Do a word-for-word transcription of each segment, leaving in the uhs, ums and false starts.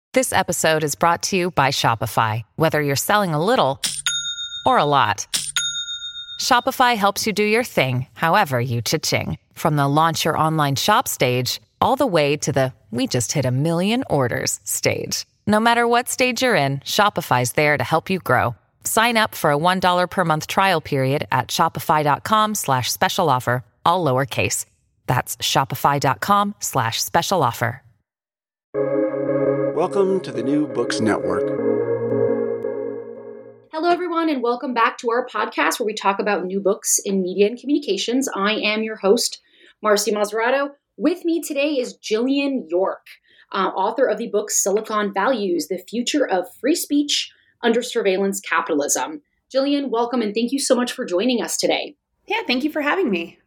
This episode is brought to you by Shopify. Whether you're selling a little or a lot, Shopify helps you do your thing, however you cha-ching. From the launch your online shop stage, all the way to the we just hit a million orders stage. No matter what stage you're in, Shopify's there to help you grow. Sign up for a one dollar per month trial period at shopify.com slash special offer, all lowercase. That's shopify.com slash special offer. Welcome to the New Books Network. Hello, everyone, and welcome back to our podcast where we talk about new books in media and communications. I am your host, Marcy Mazzarato. With me today is Jillian York, uh, author of the book Silicon Values, The Future of Free Speech Under Surveillance Capitalism. Jillian, welcome, and thank you so much for joining us today. Yeah, thank you for having me.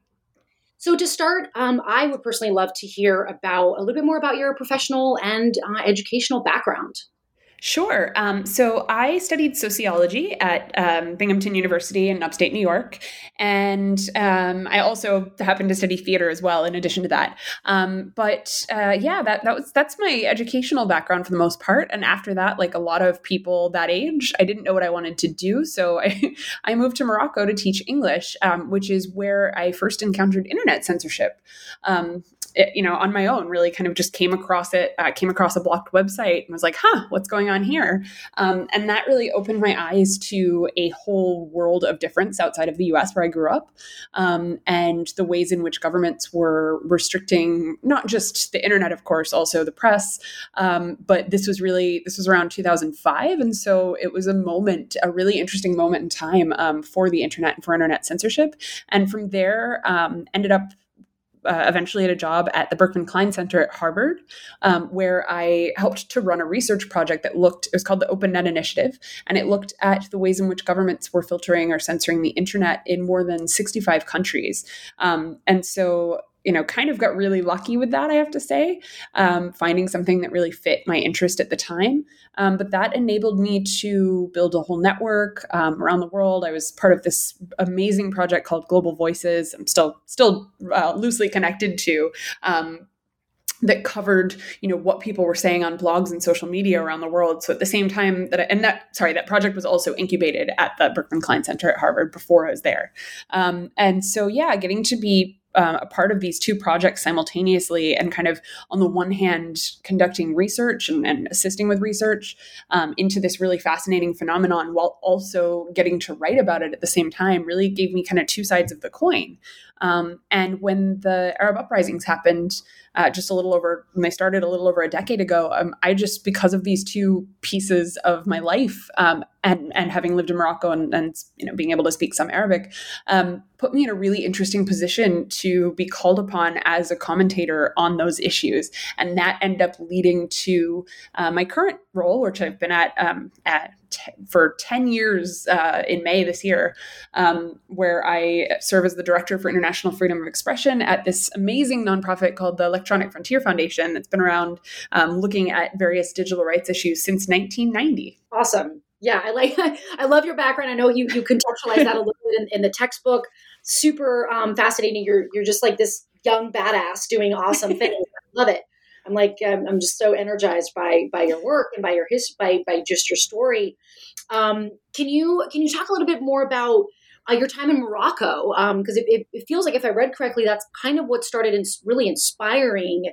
So to start, um, I would personally love to hear about a little bit more about your professional and uh, educational background. Sure. Um, so I studied sociology at um, Binghamton University in upstate New York. And um, I also happened to study theater as well, in addition to that. Um, but uh, yeah, that, that was that's my educational background for the most part. And after that, like a lot of people that age, I didn't know what I wanted to do. So I, I moved to Morocco to teach English, um, which is where I first encountered internet censorship. Um, It, you know, on my own, really kind of just came across it, uh, came across a blocked website and was like, huh, what's going on here? Um, and that really opened my eyes to a whole world of difference outside of the U S where I grew up, um, and the ways in which governments were restricting not just the internet, of course, also the press. Um, but this was really, this was around two thousand five. And so it was a moment, a really interesting moment in time um, for the internet and for internet censorship. And from there, um, ended up Uh, eventually at a job at the Berkman Klein Center at Harvard, um, where I helped to run a research project that looked, it was called the OpenNet Initiative, and it looked at the ways in which governments were filtering or censoring the internet in more than sixty-five countries. Um, and so you know, kind of got really lucky with that, I have to say, um, finding something that really fit my interest at the time. Um, but that enabled me to build a whole network um, around the world. I was part of this amazing project called Global Voices. I'm still still uh, loosely connected to. Um, that covered, you know, what people were saying on blogs and social media around the world. So at the same time that, I, and that, sorry, that project was also incubated at the Berkman Klein Center at Harvard before I was there. Um, and so, yeah, getting to be Uh, a part of these two projects simultaneously and kind of on the one hand conducting research and, and assisting with research um, into this really fascinating phenomenon while also getting to write about it at the same time really gave me kind of two sides of the coin. Um, and when the Arab uprisings happened uh, just a little over, when they started a little over a decade ago, um, I just, because of these two pieces of my life um, and, and having lived in Morocco and, and, you know, being able to speak some Arabic, um, put me in a really interesting position to be called upon as a commentator on those issues. And that ended up leading to uh, my current role, which I've been at, um, at t- for ten years uh, in May this year, um, where I serve as the Director for International Freedom of Expression at this amazing nonprofit called the Electronic Frontier Foundation that's been around um, looking at various digital rights issues since nineteen ninety. Awesome. Yeah, I like. I love your background. I know you you contextualize that a little bit in, in the textbook. Super um, fascinating. You're you're just like this young badass doing awesome things. I love it. I'm like um, I'm just so energized by by your work and by your his by by just your story. Um, can you can you talk a little bit more about uh, your time in Morocco? Because um, it, it, it feels like, if I read correctly, that's kind of what started in really inspiring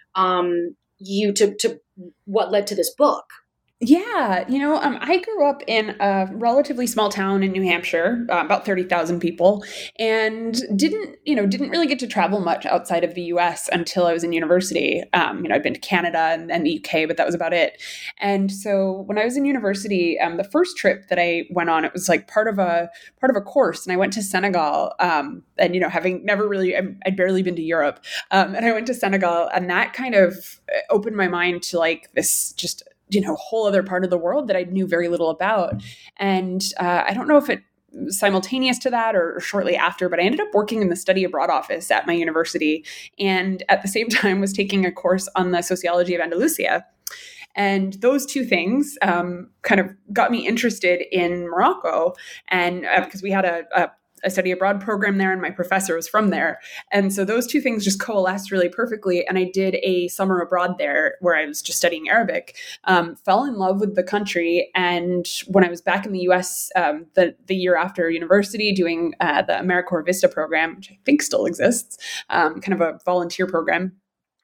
um, you to to what led to this book. Yeah, you know, um, I grew up in a relatively small town in New Hampshire, uh, about thirty thousand people, and didn't, you know, didn't really get to travel much outside of the U S until I was in university. Um, you know, I'd been to Canada and, and the U K, but that was about it. And so when I was in university, um, the first trip that I went on, it was like part of a part of a course, and I went to Senegal. Um, and you know, having never really, I'd barely been to Europe, um, and I went to Senegal, and that kind of opened my mind to like this just, you know, whole other part of the world that I knew very little about. And uh, I don't know if it was simultaneous to that or shortly after, but I ended up working in the study abroad office at my university. And at the same time was taking a course on the sociology of Andalusia. And those two things um, kind of got me interested in Morocco. And uh, because we had a, a a study abroad program there, and my professor was from there. And so those two things just coalesced really perfectly. And I did a summer abroad there where I was just studying Arabic, um, fell in love with the country. And when I was back in the U S um, the, the year after university doing uh, the AmeriCorps Vista program, which I think still exists, um, kind of a volunteer program,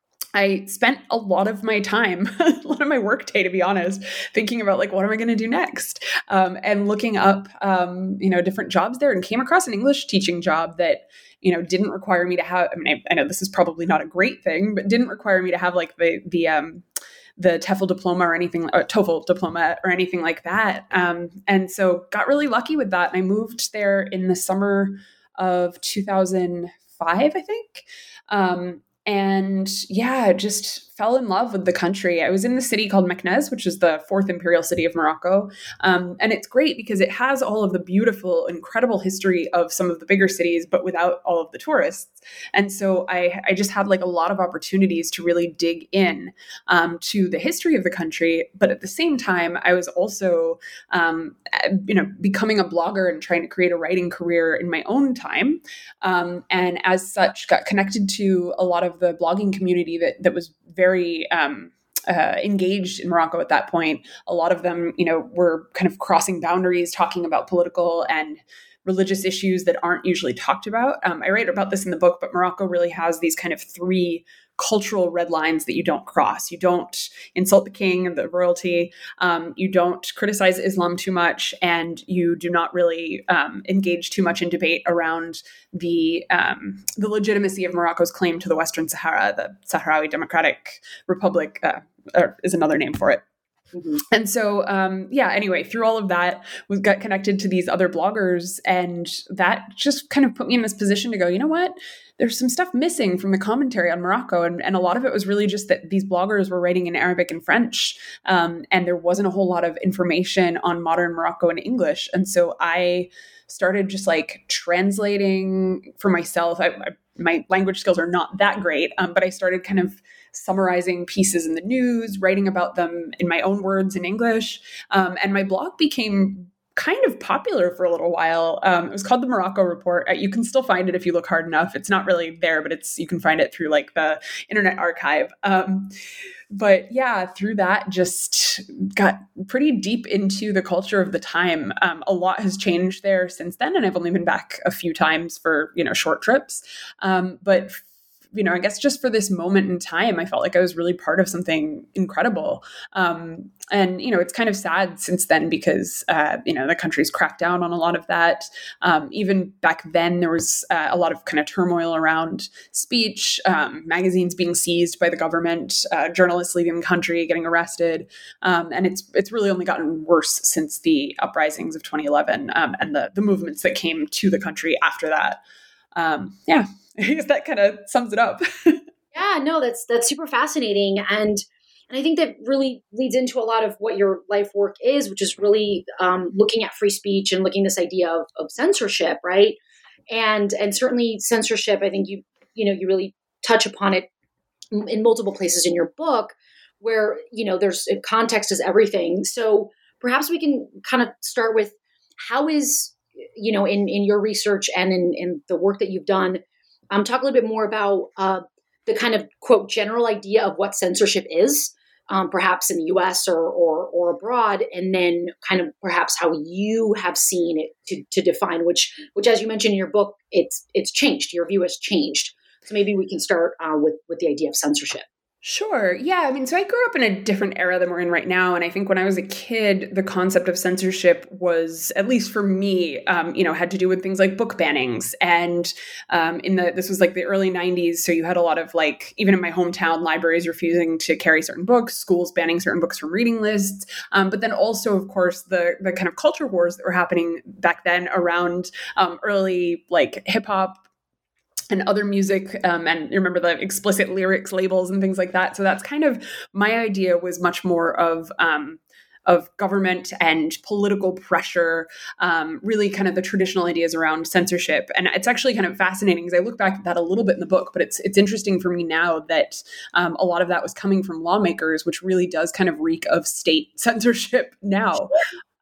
I spent a lot of my time, a lot of my work day, to be honest, thinking about like, what am I going to do next? Um, and looking up, um, you know, different jobs there, and came across an English teaching job that, you know, didn't require me to have, I mean, I, I know this is probably not a great thing, but didn't require me to have like the, the, um, the TEFL diploma or anything, or TOEFL diploma or anything like that. Um, and so got really lucky with that. And I moved there in the summer of two thousand five, I think. Um, And yeah, just fell in love with the country. I was in the city called Meknès, which is the fourth imperial city of Morocco. Um, and it's great because it has all of the beautiful, incredible history of some of the bigger cities, but without all of the tourists. And so I, I just had like a lot of opportunities to really dig in um, to the history of the country. But at the same time, I was also, um, you know, becoming a blogger and trying to create a writing career in my own time. Um, and as such, got connected to a lot of the blogging community that that was very um, uh, engaged in Morocco at that point. A lot of them, you know, were kind of crossing boundaries, talking about political and religious issues that aren't usually talked about. Um, I write about this in the book, but Morocco really has these kind of three cultural red lines that you don't cross. You don't insult the king and the royalty. Um, you don't criticize Islam too much, and you do not really um, engage too much in debate around the um, the legitimacy of Morocco's claim to the Western Sahara. The Sahrawi Democratic Republic uh, uh, is another name for it. Mm-hmm. And so, um, yeah, anyway, through all of that, we got connected to these other bloggers, and that just kind of put me in this position to go, you know what? There's some stuff missing from the commentary on Morocco. And, and a lot of it was really just that these bloggers were writing in Arabic and French, um, and there wasn't a whole lot of information on modern Morocco in English. And so I started just like translating for myself. I, I, my language skills are not that great, um, but I started kind of summarizing pieces in the news, writing about them in my own words in English. Um, and my blog became kind of popular for a little while. Um, it was called the Morocco Report. You can still find it if you look hard enough. It's not really there, but it's you can find it through like the Internet Archive. Um, but yeah, through that, just got pretty deep into the culture of the time. Um, a lot has changed there since then, and I've only been back a few times for, you know, short trips. Um, but you know, I guess just for this moment in time, I felt like I was really part of something incredible. Um, and, you know, it's kind of sad since then because, uh, you know, the country's cracked down on a lot of that. Um, even back then, there was uh, a lot of kind of turmoil around speech, um, magazines being seized by the government, uh, journalists leaving the country, getting arrested. Um, and it's it's really only gotten worse since the uprisings of twenty eleven um, and the, the movements that came to the country after that. Um, yeah. I guess that kind of sums it up. Yeah, no, that's that's super fascinating, and and I think that really leads into a lot of what your life work is, which is really um, looking at free speech and looking at this idea of, of censorship, right? And and certainly censorship, I think you you know you really touch upon it in multiple places in your book, where you know there's context is everything. So perhaps we can kind of start with how is you know in in your research and in in the work that you've done. Um, talk a little bit more about uh, the kind of, quote, general idea of what censorship is, um, perhaps in the U S or, or or abroad, and then kind of perhaps how you have seen it to, to define, which, which as you mentioned in your book, it's it's changed. Your view has changed. So maybe we can start uh, with, with the idea of censorship. Sure. Yeah. I mean, so I grew up in a different era than we're in right now. And I think when I was a kid, the concept of censorship was, at least for me, um, you know, had to do with things like book bannings. And um, in the, this was like the early nineties. So you had a lot of like, even in my hometown, libraries refusing to carry certain books, schools banning certain books from reading lists. Um, but then also, of course, the, the kind of culture wars that were happening back then around um, early like hip hop, and other music, um, and you remember the explicit lyrics labels and things like that. So that's kind of my idea was much more of um, of government and political pressure, um, really kind of the traditional ideas around censorship. And it's actually kind of fascinating because I look back at that a little bit in the book, but it's it's interesting for me now that um, a lot of that was coming from lawmakers, which really does kind of reek of state censorship now.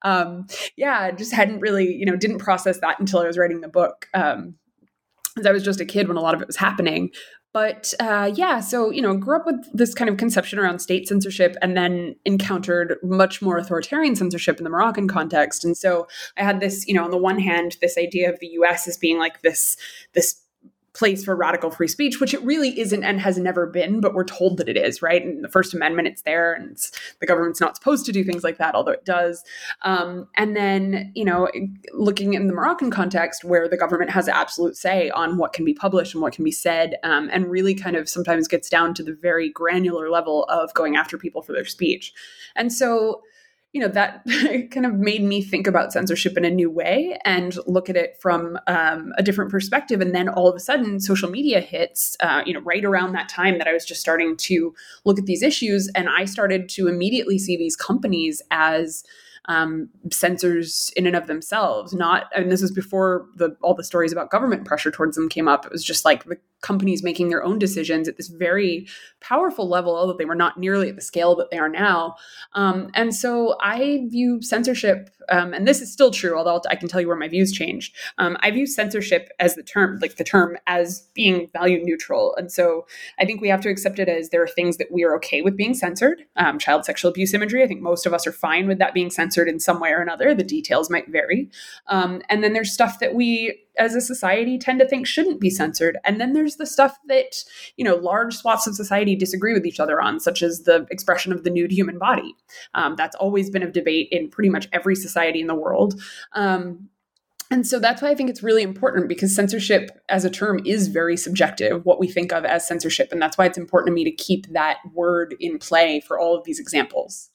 um, yeah, I just hadn't really, you know, didn't process that until I was writing the book. Um, because I was just a kid when a lot of it was happening. But uh, yeah, so, you know, grew up with this kind of conception around state censorship and then encountered much more authoritarian censorship in the Moroccan context. And so I had this, you know, on the one hand, this idea of the U S as being like this, this place for radical free speech, which it really isn't and has never been, but we're told that it is, right? In the First Amendment, it's there, and it's, the government's not supposed to do things like that, although it does. Um, and then, you know, looking in the Moroccan context, where the government has absolute say on what can be published and what can be said, um, and really kind of sometimes gets down to the very granular level of going after people for their speech. And so, you know, that kind of made me think about censorship in a new way and look at it from um, a different perspective. And then all of a sudden, social media hits, uh, you know, right around that time that I was just starting to look at these issues. And I started to immediately see these companies as um, censors in and of themselves. Not, and this was before the all the stories about government pressure towards them came up. It was just like the companies making their own decisions at this very powerful level, although they were not nearly at the scale that they are now. Um, and so I view censorship, um, and this is still true, although I can tell you where my views changed. Um, I view censorship as the term, like the term as being value neutral. And so I think we have to accept it as there are things that we are okay with being censored. Um, child sexual abuse imagery, I think most of us are fine with that being censored in some way or another. The details might vary. Um, and then there's stuff that we as a society tend to think shouldn't be censored. And then there's the stuff that, you know, large swaths of society disagree with each other on, such as the expression of the nude human body. Um, that's always been a debate in pretty much every society in the world. Um, and so that's why I think it's really important, because censorship as a term is very subjective, what we think of as censorship. And that's why it's important to me to keep that word in play for all of these examples.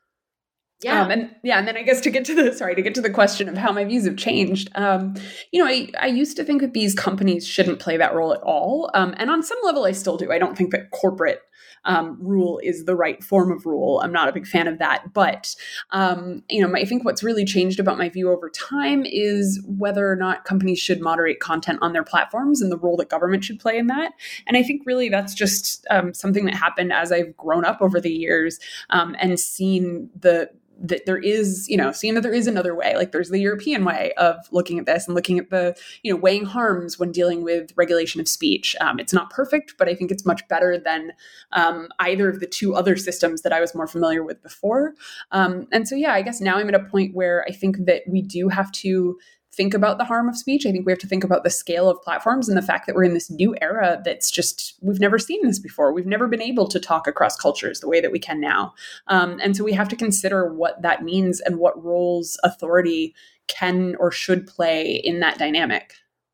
Yeah. Um, and yeah. And then I guess to get to the, sorry, to get to the question of how my views have changed, um, you know, I, I used to think that these companies shouldn't play that role at all. Um, and on some level, I still do. I don't think that corporate um, rule is the right form of rule. I'm not a big fan of that. But, um, you know, I think what's really changed about my view over time is whether or not companies should moderate content on their platforms and the role that government should play in that. And I think really that's just um, something that happened as I've grown up over the years um, and seen the that there is, you know, seeing that there is another way. Like there's the European way of looking at this and looking at the, you know, weighing harms when dealing with regulation of speech. Um, it's not perfect, but I think it's much better than um, either of the two other systems that I was more familiar with before. Um, and so, yeah, I guess now I'm at a point where I think that we do have to think about the harm of speech. I think we have to think about the scale of platforms and the fact that we're in this new era that's just, we've never seen this before. We've never been able to talk across cultures the way that we can now. Um, and so we have to consider what that means and what roles authority can or should play in that dynamic.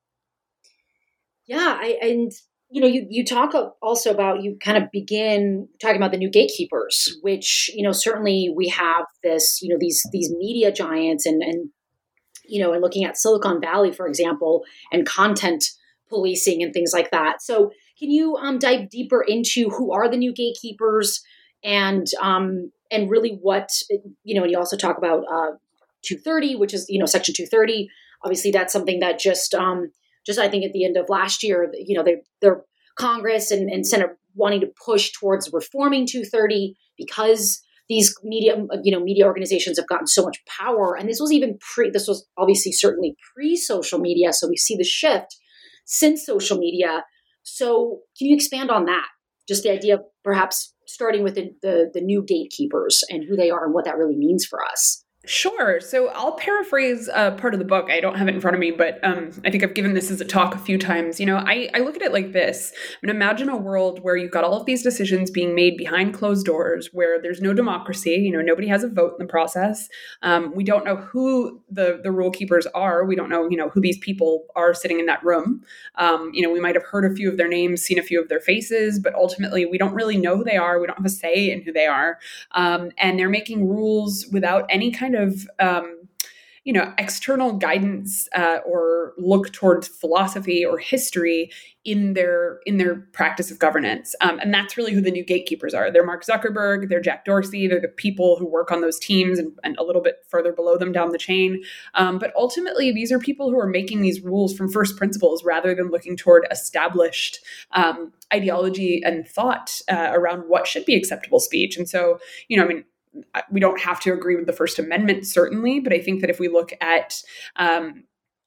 Yeah. I, and, you know, you, you talk also about, you kind of begin talking about the new gatekeepers, which, you know, certainly we have this, you know, these, these media giants and, and, you know, and looking at Silicon Valley, for example, and content policing and things like that. So can you um, dive deeper into who are the new gatekeepers and um, and really what, you know, and you also talk about uh, two thirty, which is, you know, Section two thirty. Obviously, that's something that just, um, just I think at the end of last year, you know, they, their Congress and, and Senate wanting to push towards reforming two thirty because these media, you know, media organizations have gotten so much power. And this was even pre, this was obviously certainly pre-social media. So we see the shift since social media. So can you expand on that? Just the idea of perhaps starting with the, the, the new gatekeepers and who they are and what that really means for us. Sure. So I'll paraphrase uh, part of the book. I don't have it in front of me, but um, I think I've given this as a talk a few times. You know, I, I look at it like this. I mean, imagine a world where you've got all of these decisions being made behind closed doors, where there's no democracy. You know, nobody has a vote in the process. Um, we don't know who the, the rule keepers are. We don't know, you know, who these people are sitting in that room. Um, you know, we might have heard a few of their names, seen a few of their faces, but ultimately we don't really know who they are. We don't have a say in who they are. Um, and they're making rules without any kind of, um, you know, external guidance uh, or look towards philosophy or history in their in their practice of governance. Um, and that's really who the new gatekeepers are. They're Mark Zuckerberg, they're Jack Dorsey, they're the people who work on those teams and, and a little bit further below them down the chain. Um, but ultimately, these are people who are making these rules from first principles rather than looking toward established um, ideology and thought uh, around what should be acceptable speech. And so, you know, I mean, we don't have to agree with the First Amendment, certainly, but I think that if we look at um,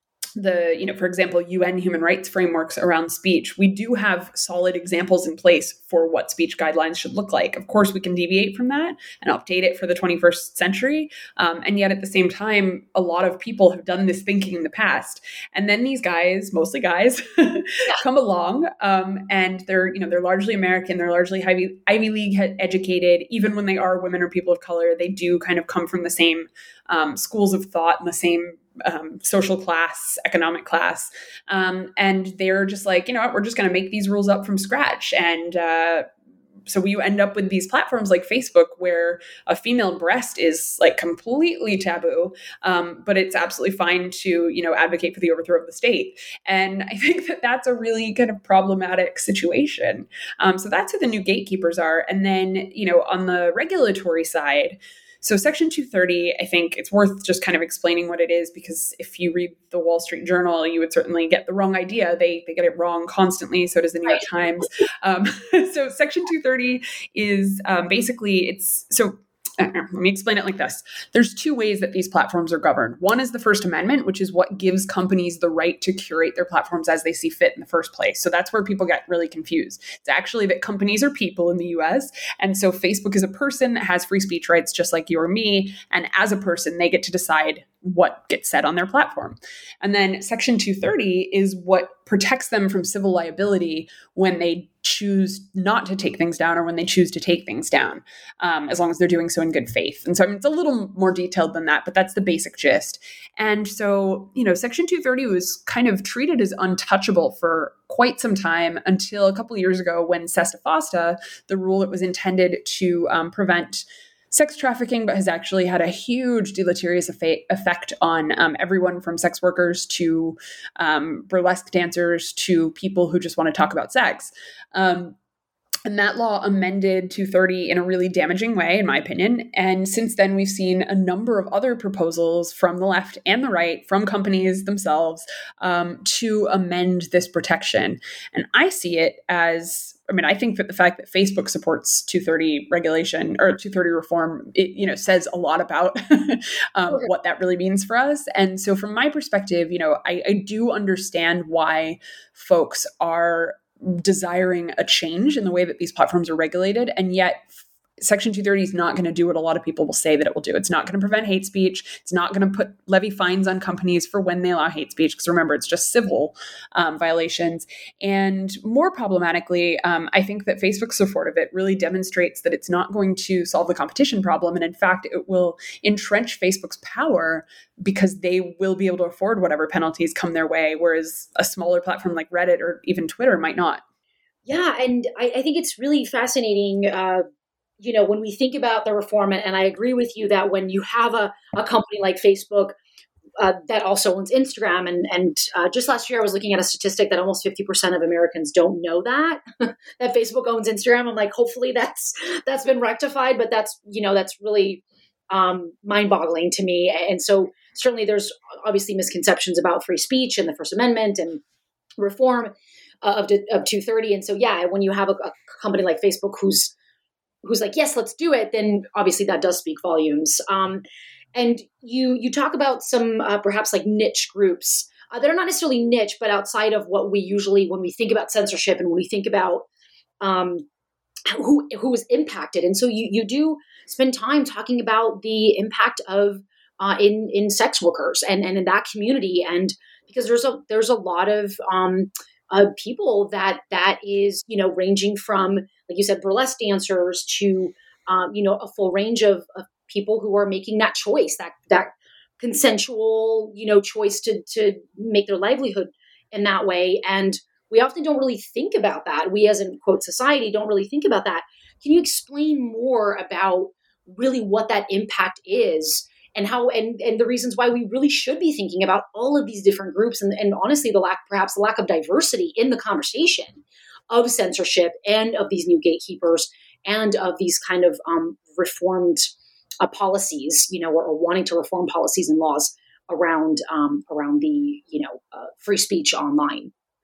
the, you know, for example, U N human rights frameworks around speech, we do have solid examples in place for what speech guidelines should look like. Of course, we can deviate from that and update it for the twenty-first century. Um, and yet at the same time, a lot of people have done this thinking in the past. And then these guys, mostly guys, yeah. come along um, and they're, you know, they're largely American. They're largely Ivy, Ivy League educated. Even when they are women or people of color, they do kind of come from the same um, schools of thought and the same Um, social class, economic class. Um, and they're just like, you know what, we're just going to make these rules up from scratch. And uh, so we end up with these platforms like Facebook where a female breast is like completely taboo, um, but it's absolutely fine to, you know, advocate for the overthrow of the state. And I think that that's a really kind of problematic situation. Um, so that's who the new gatekeepers are. And then, you know, on the regulatory side, so Section two thirty, I think it's worth just kind of explaining what it is, because if you read the Wall Street Journal, you would certainly get the wrong idea. They they get it wrong constantly. So does the New York Times. Um, so Section two thirty is um, basically, it's, so uh, let me explain it like this. There's two ways that these platforms are governed. One is the First Amendment, which is what gives companies the right to curate their platforms as they see fit in the first place. So that's where people get really confused. It's actually that companies are people in the U S. And so Facebook is a person that has free speech rights, just like you or me. And as a person, they get to decide what gets said on their platform. And then Section two thirty is what protects them from civil liability when they choose not to take things down or when they choose to take things down, um, as long as they're doing so in good faith. And so, I mean, it's a little more detailed than that, but that's the basic gist. And so, you know, Section two thirty was kind of treated as untouchable for quite some time until a couple of years ago when Sesta Fosta, the rule that was intended to um, prevent sex trafficking, but has actually had a huge deleterious effe- effect on um, everyone from sex workers to um, burlesque dancers to people who just want to talk about sex. Um, and that law amended two thirty in a really damaging way, in my opinion. And since then, we've seen a number of other proposals from the left and the right, from companies themselves, um, to amend this protection. And I see it as, I mean, I think that the fact that Facebook supports two thirty regulation or two thirty reform, it, you know, says a lot about um, okay. what that really means for us. And so from my perspective, you know, I, I do understand why folks are desiring a change in the way that these platforms are regulated. And yet Section two thirty is not going to do what a lot of people will say that it will do. It's not going to prevent hate speech. It's not going to put levy fines on companies for when they allow hate speech. Because remember, it's just civil um, violations. And more problematically, um, I think that Facebook's support of it really demonstrates that it's not going to solve the competition problem. And in fact, it will entrench Facebook's power because they will be able to afford whatever penalties come their way, whereas a smaller platform like Reddit or even Twitter might not. Yeah, and I, I think it's really fascinating uh, you know, when we think about the reform, and I agree with you that when you have a, a company like Facebook uh, that also owns Instagram, and and uh, just last year I was looking at a statistic that almost fifty percent of Americans don't know that that Facebook owns Instagram. I'm like, hopefully that's that's been rectified, but that's, you know, that's really um, mind-boggling to me. And so certainly there's obviously misconceptions about free speech and the First Amendment and reform uh, of of two thirty. And so yeah, when you have a, a company like Facebook who's who's like, yes, let's do it, then obviously that does speak volumes. Um, and you you talk about some uh, perhaps like niche groups uh, that are not necessarily niche, but outside of what we usually, when we think about censorship and when we think about um, who who is impacted. And so you you do spend time talking about the impact of uh, in in sex workers and, and in that community. And because there's a there's a lot of um, uh, people that that is, you know, ranging from, like you said, burlesque dancers to, um, you know, a full range of, of people who are making that choice, that that consensual, you know, choice to to make their livelihood in that way. And we often don't really think about that. We as in quote society don't really think about that. Can you explain more about really what that impact is and how and, and the reasons why we really should be thinking about all of these different groups and, and honestly the lack perhaps the lack of diversity in the conversation of censorship and of these new gatekeepers and of these kind of um, reformed uh, policies, you know, or, or wanting to reform policies and laws around um, around the, you know, uh, free speech online?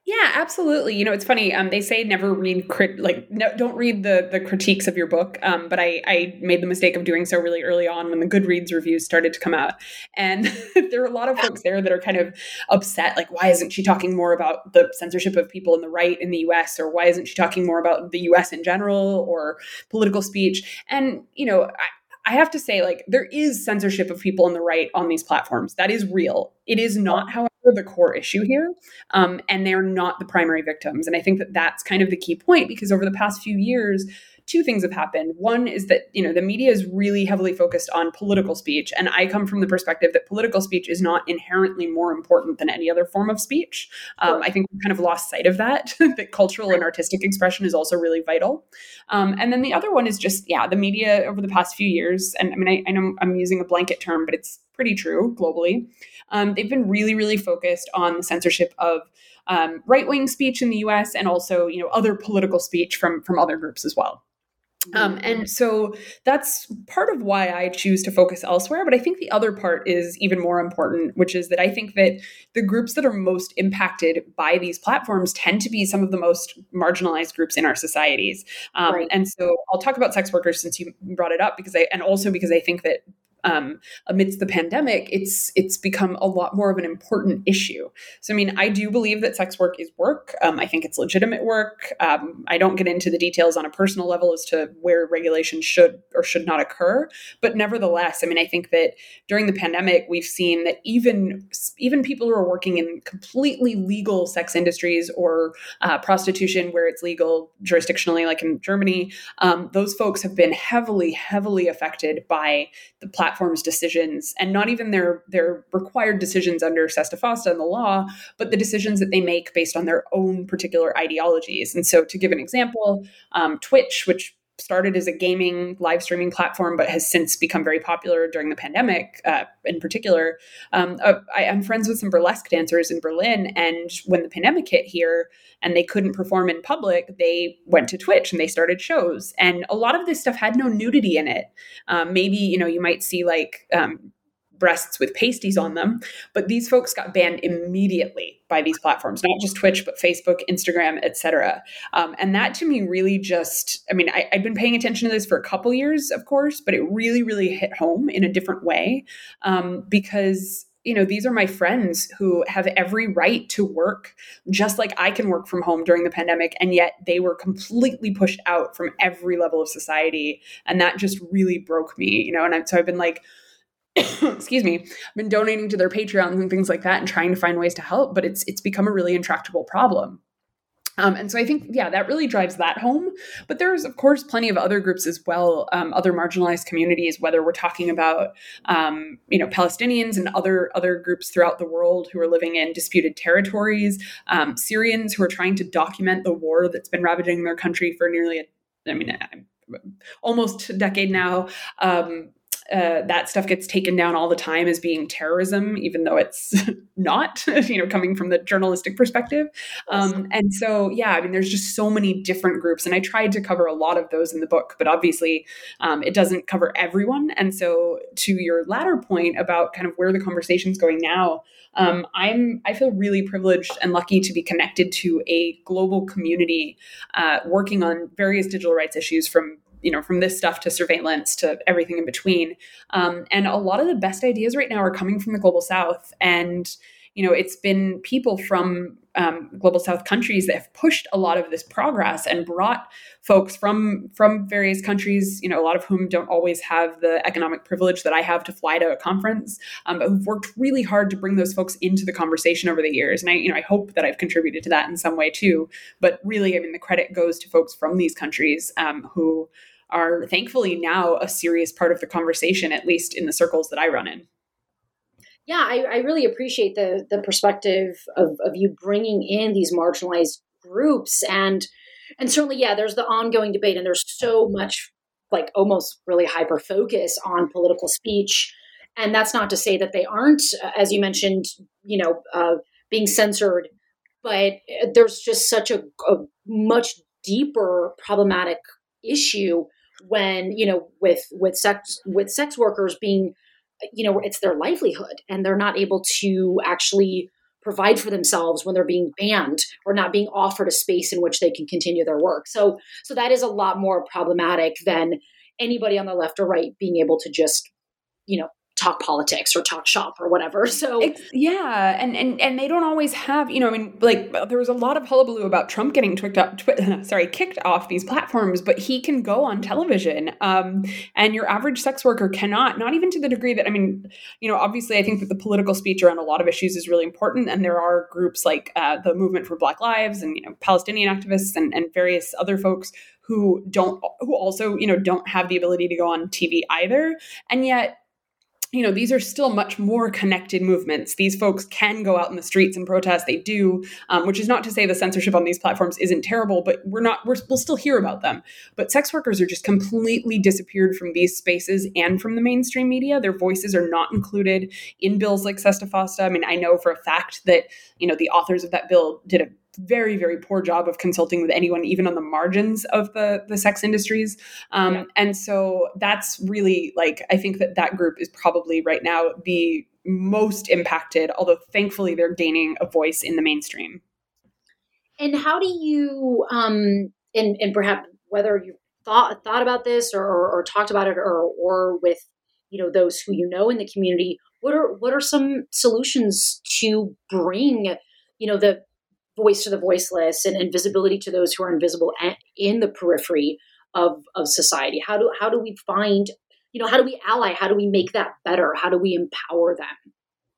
Yeah, absolutely. You know, it's funny. Um, they say never read crit like no, don't read the the critiques of your book. Um, but I I made the mistake of doing so really early on when the Goodreads reviews started to come out, and there are a lot of folks there that are kind of upset. Like, why isn't she talking more about the censorship of people in the right in the U S, or why isn't she talking more about the U S in general, or political speech? And you know, I, I have to say, like, there is censorship of people on the right on these platforms. That is real. It is not, however, the core issue here. Um, and they're not the primary victims. And I think that that's kind of the key point, because over the past few years, two things have happened. One is that, you know, the media is really heavily focused on political speech. And I come from the perspective that political speech is not inherently more important than any other form of speech. Um, I think we've kind of lost sight of that, that cultural and artistic expression is also really vital. Um, and then the other one is just, yeah, the media over the past few years, and I mean, I, I know I'm using a blanket term, but it's pretty true globally. Um, they've been really, really focused on the censorship of um, right-wing speech in the U S, and also, you know, other political speech from from other groups as well. Um, and so that's part of why I choose to focus elsewhere. But I think the other part is even more important, which is that I think that the groups that are most impacted by these platforms tend to be some of the most marginalized groups in our societies. Um, right. And so I'll talk about sex workers since you brought it up, because I, and also because I think that Um, amidst the pandemic, it's it's become a lot more of an important issue. So, I mean, I do believe that sex work is work. Um, I think it's legitimate work. Um, I don't get into the details on a personal level as to where regulation should or should not occur. But nevertheless, I mean, I think that during the pandemic, we've seen that even even people who are working in completely legal sex industries or uh, prostitution where it's legal jurisdictionally, like in Germany, um, those folks have been heavily, heavily affected by the platform platform's decisions, and not even their their required decisions under Sesta Fosta and the law, but the decisions that they make based on their own particular ideologies. And so, to give an example, um, Twitch, which started as a gaming live streaming platform, but has since become very popular during the pandemic, uh, in particular. Um, uh, I, I'm friends with some burlesque dancers in Berlin, and when the pandemic hit here and they couldn't perform in public, they went to Twitch and they started shows. And a lot of this stuff had no nudity in it. Um, maybe, you know, you might see like um, breasts with pasties on them, but these folks got banned immediately by these platforms, not just Twitch, but Facebook, Instagram, et cetera. Um, and that to me really just, I mean, I, I've been paying attention to this for a couple years, of course, but it really, really hit home in a different way um, because you know, these are my friends who have every right to work just like I can work from home during the pandemic. And yet they were completely pushed out from every level of society. And that just really broke me, you know, and I, so I've been like, excuse me, I've been donating to their Patreons and things like that and trying to find ways to help, but it's, it's become a really intractable problem. Um, and so I think, yeah, that really drives that home. But there's, of course, plenty of other groups as well, um, other marginalized communities, whether we're talking about, um, you know, Palestinians and other other groups throughout the world who are living in disputed territories, um, Syrians who are trying to document the war that's been ravaging their country for nearly, a, I mean, almost a decade now. Um, Uh, that stuff gets taken down all the time as being terrorism, even though it's not, you know, coming from the journalistic perspective. Um, and so, yeah, I mean, there's just so many different groups, and I tried to cover a lot of those in the book, but obviously um, it doesn't cover everyone. And so to your latter point about kind of where the conversation's going now, um, I'm, I feel really privileged and lucky to be connected to a global community uh, working on various digital rights issues, from you know, from this stuff to surveillance to everything in between. Um, and a lot of the best ideas right now are coming from the Global South. And, you know, it's been people from um, Global South countries that have pushed a lot of this progress and brought folks from, from various countries, you know, a lot of whom don't always have the economic privilege that I have to fly to a conference, um, but who've worked really hard to bring those folks into the conversation over the years. And I, you know, I hope that I've contributed to that in some way too. But really, I mean, the credit goes to folks from these countries um, who are thankfully now a serious part of the conversation, at least in the circles that I run in. Yeah, I, I really appreciate the the perspective of, of you bringing in these marginalized groups. And and certainly, yeah, there's the ongoing debate, and there's so much like almost really hyper focus on political speech. And that's not to say that they aren't, as you mentioned, you know, uh, being censored, but there's just such a, a much deeper problematic issue when, you know, with, with sex, with sex workers being, you know, it's their livelihood and they're not able to actually provide for themselves when they're being banned or not being offered a space in which they can continue their work. So, so that is a lot more problematic than anybody on the left or right being able to just, you know, talk politics or talk shop or whatever. So It's, yeah, and and and they don't always have, you know, I mean, like there was a lot of hullabaloo about Trump getting twicked up, twi- sorry, kicked off these platforms, but he can go on television, um, and your average sex worker cannot. Not even to the degree that, I mean, you know, obviously, I think that the political speech around a lot of issues is really important, and there are groups like uh, the Movement for Black Lives and, you know, Palestinian activists and and various other folks who don't, who also, you know, don't have the ability to go on T V either, and yet, you know, these are still much more connected movements. These folks can go out in the streets and protest. They do, um, which is not to say the censorship on these platforms isn't terrible, but we're not, we're, we'll still hear about them. But sex workers are just completely disappeared from these spaces and from the mainstream media. Their voices are not included in bills like Sesta Fosta. I mean, I know for a fact that, you know, the authors of that bill did a very, very poor job of consulting with anyone, even on the margins of the, the sex industries. Um, yeah. And so that's really, like, I think that that group is probably right now the most impacted, although thankfully they're gaining a voice in the mainstream. And how do you, um, and, and perhaps whether you thought thought about this or, or, or talked about it or, or with, you know, those who you know in the community, what are what are some solutions to bring, you know, the voice to the voiceless and, and visibility to those who are invisible at, in the periphery of, of society? How do how do we find, you know, how do we ally? How do we make that better? How do we empower them?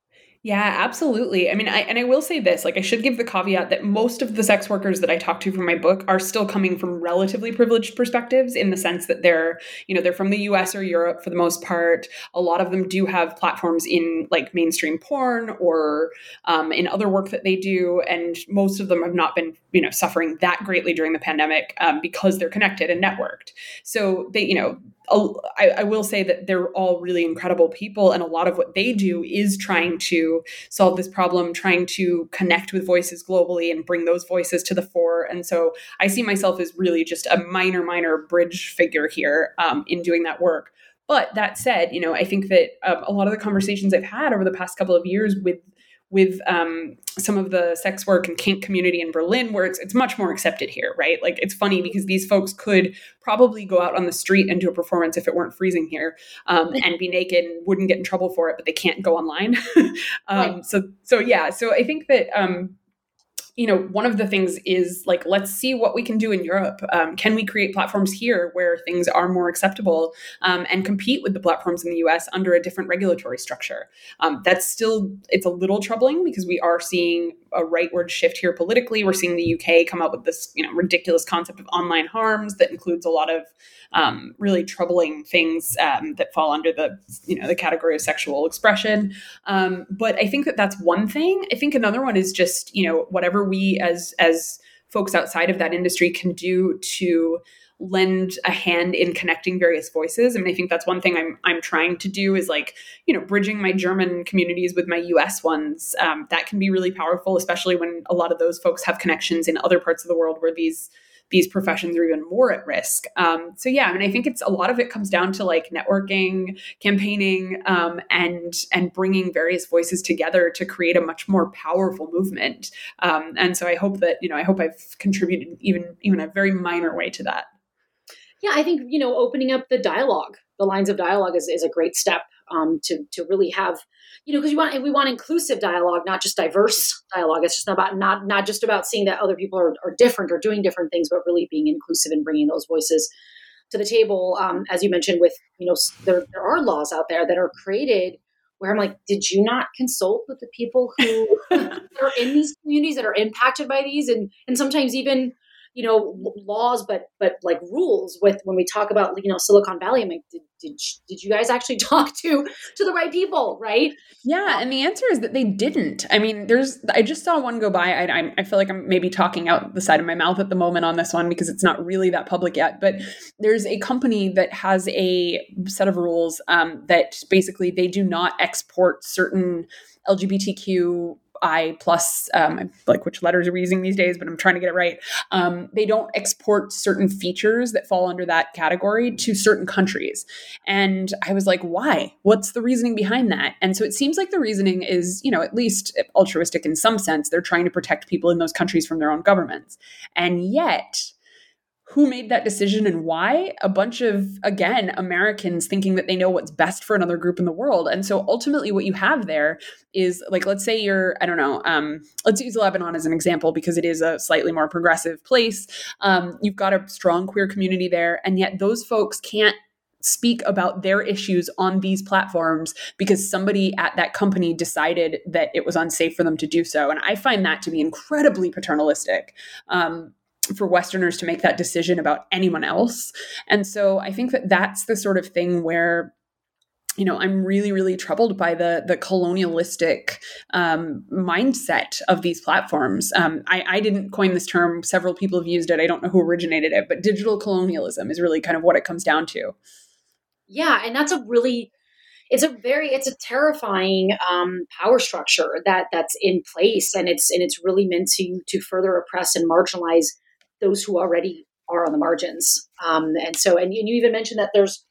Yeah, absolutely. I mean, I, and I will say this, like, I should give the caveat that most of the sex workers that I talk to from my book are still coming from relatively privileged perspectives, in the sense that they're, you know, they're from the U S or Europe for the most part. A lot of them do have platforms in like mainstream porn or um, in other work that they do. And most of them have not been, you know, suffering that greatly during the pandemic um, because they're connected and networked. So they, you know, I, I will say that they're all really incredible people. And a lot of what they do is trying to solve this problem, trying to connect with voices globally and bring those voices to the fore. And so I see myself as really just a minor, minor bridge figure here um, in doing that work. But that said, you know, I think that um, a lot of the conversations I've had over the past couple of years with with um, some of the sex work and kink community in Berlin, where it's it's much more accepted here, right? Like, it's funny because these folks could probably go out on the street and do a performance if it weren't freezing here, um, and be naked and wouldn't get in trouble for it, but they can't go online. um, right. So, so yeah, so I think that, um, you know, one of the things is like, let's see what we can do in Europe. Um, can we create platforms here where things are more acceptable um, and compete with the platforms in the U S under a different regulatory structure? Um, that's still, it's a little troubling because we are seeing a rightward shift here politically. We're seeing the U K come up with this, you know, ridiculous concept of online harms that includes a lot of um, really troubling things um, that fall under the, you know, the category of sexual expression. Um, but I think that that's one thing. I think another one is just, you know, whatever we as as folks outside of that industry can do to lend a hand in connecting various voices. I mean, I think that's one thing I'm I'm trying to do is like, you know, bridging my German communities with my U S ones. Um, that can be really powerful, especially when a lot of those folks have connections in other parts of the world where these these professions are even more at risk. Um, so yeah, I mean, I think it's a lot of it comes down to like networking, campaigning, um, and and bringing various voices together to create a much more powerful movement. Um, and so I hope that, you know, I hope I've contributed even even a very minor way to that. Yeah, I think, you know, opening up the dialogue, the lines of dialogue is, is a great step um, to to really have, you know, because we want we want inclusive dialogue, not just diverse dialogue. It's just not about not not just about seeing that other people are, are different or doing different things, but really being inclusive and bringing those voices to the table. Um, as you mentioned, with, you know, there there are laws out there that are created where I'm like, did you not consult with the people who are in these communities that are impacted by these, and and sometimes even, you know, laws, but but like rules with when we talk about, you know, Silicon Valley, I'm like, did did, did you guys actually talk to to the right people, right? Yeah, and the answer is that they didn't. I mean, there's I just saw one go by. I I, I feel like I'm maybe talking out the side of my mouth at the moment on this one because it's not really that public yet. But there's a company that has a set of rules um, that basically they do not export certain L G B T Q I plus, um, like which letters are we using these days, but I'm trying to get it right. Um, they don't export certain features that fall under that category to certain countries. And I was like, why? What's the reasoning behind that? And so it seems like the reasoning is, you know, at least altruistic in some sense. They're trying to protect people in those countries from their own governments. And yet, who made that decision and why? A bunch of, again, Americans thinking that they know what's best for another group in the world. And so ultimately what you have there is, like, let's say you're, I don't know, um, let's use Lebanon as an example because it is a slightly more progressive place. Um, you've got a strong queer community there, and yet those folks can't speak about their issues on these platforms because somebody at that company decided that it was unsafe for them to do so. And I find that to be incredibly paternalistic. Um, for Westerners to make that decision about anyone else. And so I think that that's the sort of thing where, you know, I'm really, really troubled by the the colonialistic um, mindset of these platforms. Um, I, I didn't coin this term. Several people have used it. I don't know who originated it, but digital colonialism is really kind of what it comes down to. Yeah. And that's a really, it's a very, it's a terrifying um, power structure that that's in place. And it's, and it's really meant to, to further oppress and marginalize those who already are on the margins. Um, and so, and, and you even mentioned that there's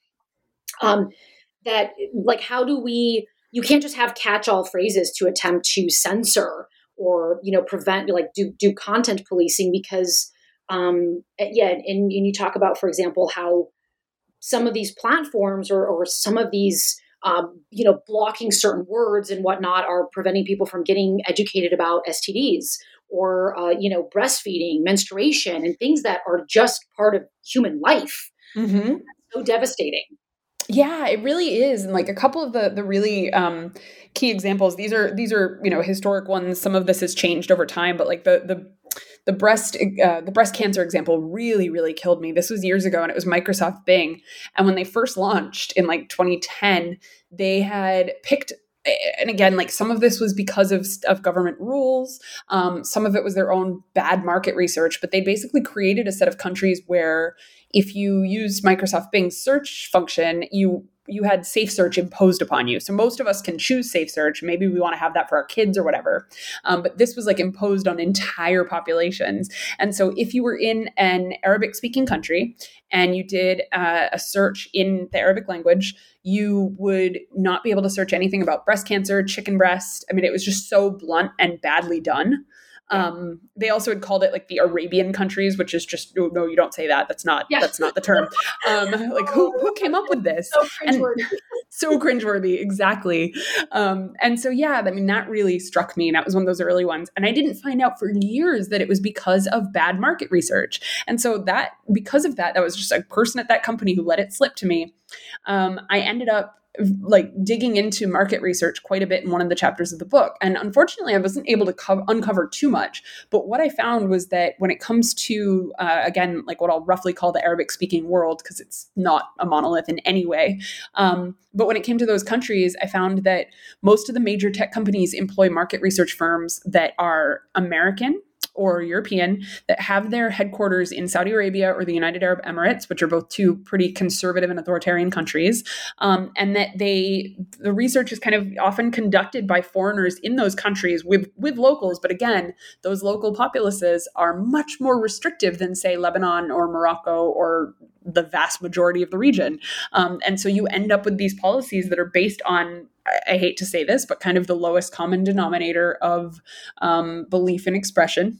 um, that, like, how do we, you can't just have catch-all phrases to attempt to censor or, you know, prevent, like do, do content policing because, um, yeah. And, and you talk about, for example, how some of these platforms or, or some of these, um, you know, blocking certain words and whatnot are preventing people from getting educated about S T Ds. Or, uh, you know, breastfeeding, menstruation, and things that are just part of human life. Mm-hmm. So devastating. Yeah, it really is. And like a couple of the the really um, key examples, these are these are, you know, historic ones. Some of this has changed over time, but like the the the breast uh, the breast cancer example really, really killed me. This was years ago, and it was Microsoft Bing. And when they first launched in like twenty ten, they had picked, and again, like some of this was because of, of government rules. Um, some of it was their own bad market research, but they basically created a set of countries where if you used Microsoft Bing's search function, you you had safe search imposed upon you. So most of us can choose safe search. Maybe we want to have that for our kids or whatever. Um, but this was like imposed on entire populations. And so if you were in an Arabic speaking country and you did uh, a search in the Arabic language, you would not be able to search anything about breast cancer, chicken breast. I mean, it was just so blunt and badly done. Um, they also had called it like the Arabian countries, which is just, no, no, you don't say that. That's not, yeah. that's not the term. Um, like who, who came up with this? So cringeworthy. So cringeworthy. Exactly. Um, and so, yeah, I mean, that really struck me. And that was one of those early ones. And I didn't find out for years that it was because of bad market research. And so that, because of that, that was just a person at that company who let it slip to me. Um, I ended up like digging into market research quite a bit in one of the chapters of the book. And unfortunately, I wasn't able to co- uncover too much. But what I found was that when it comes to, uh, again, like what I'll roughly call the Arabic speaking world, because it's not a monolith in any way. Um, but when it came to those countries, I found that most of the major tech companies employ market research firms that are American or European that have their headquarters in Saudi Arabia or the United Arab Emirates, which are both two pretty conservative and authoritarian countries, um, and that they the research is kind of often conducted by foreigners in those countries with with locals. But again, those local populaces are much more restrictive than, say, Lebanon or Morocco or the vast majority of the region. Um, and so you end up with these policies that are based on, I hate to say this, but kind of the lowest common denominator of um, belief and expression.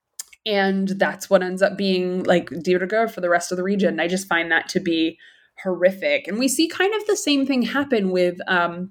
And that's what ends up being like de rigueur for the rest of the region. I just find that to be horrific. And we see kind of the same thing happen with um,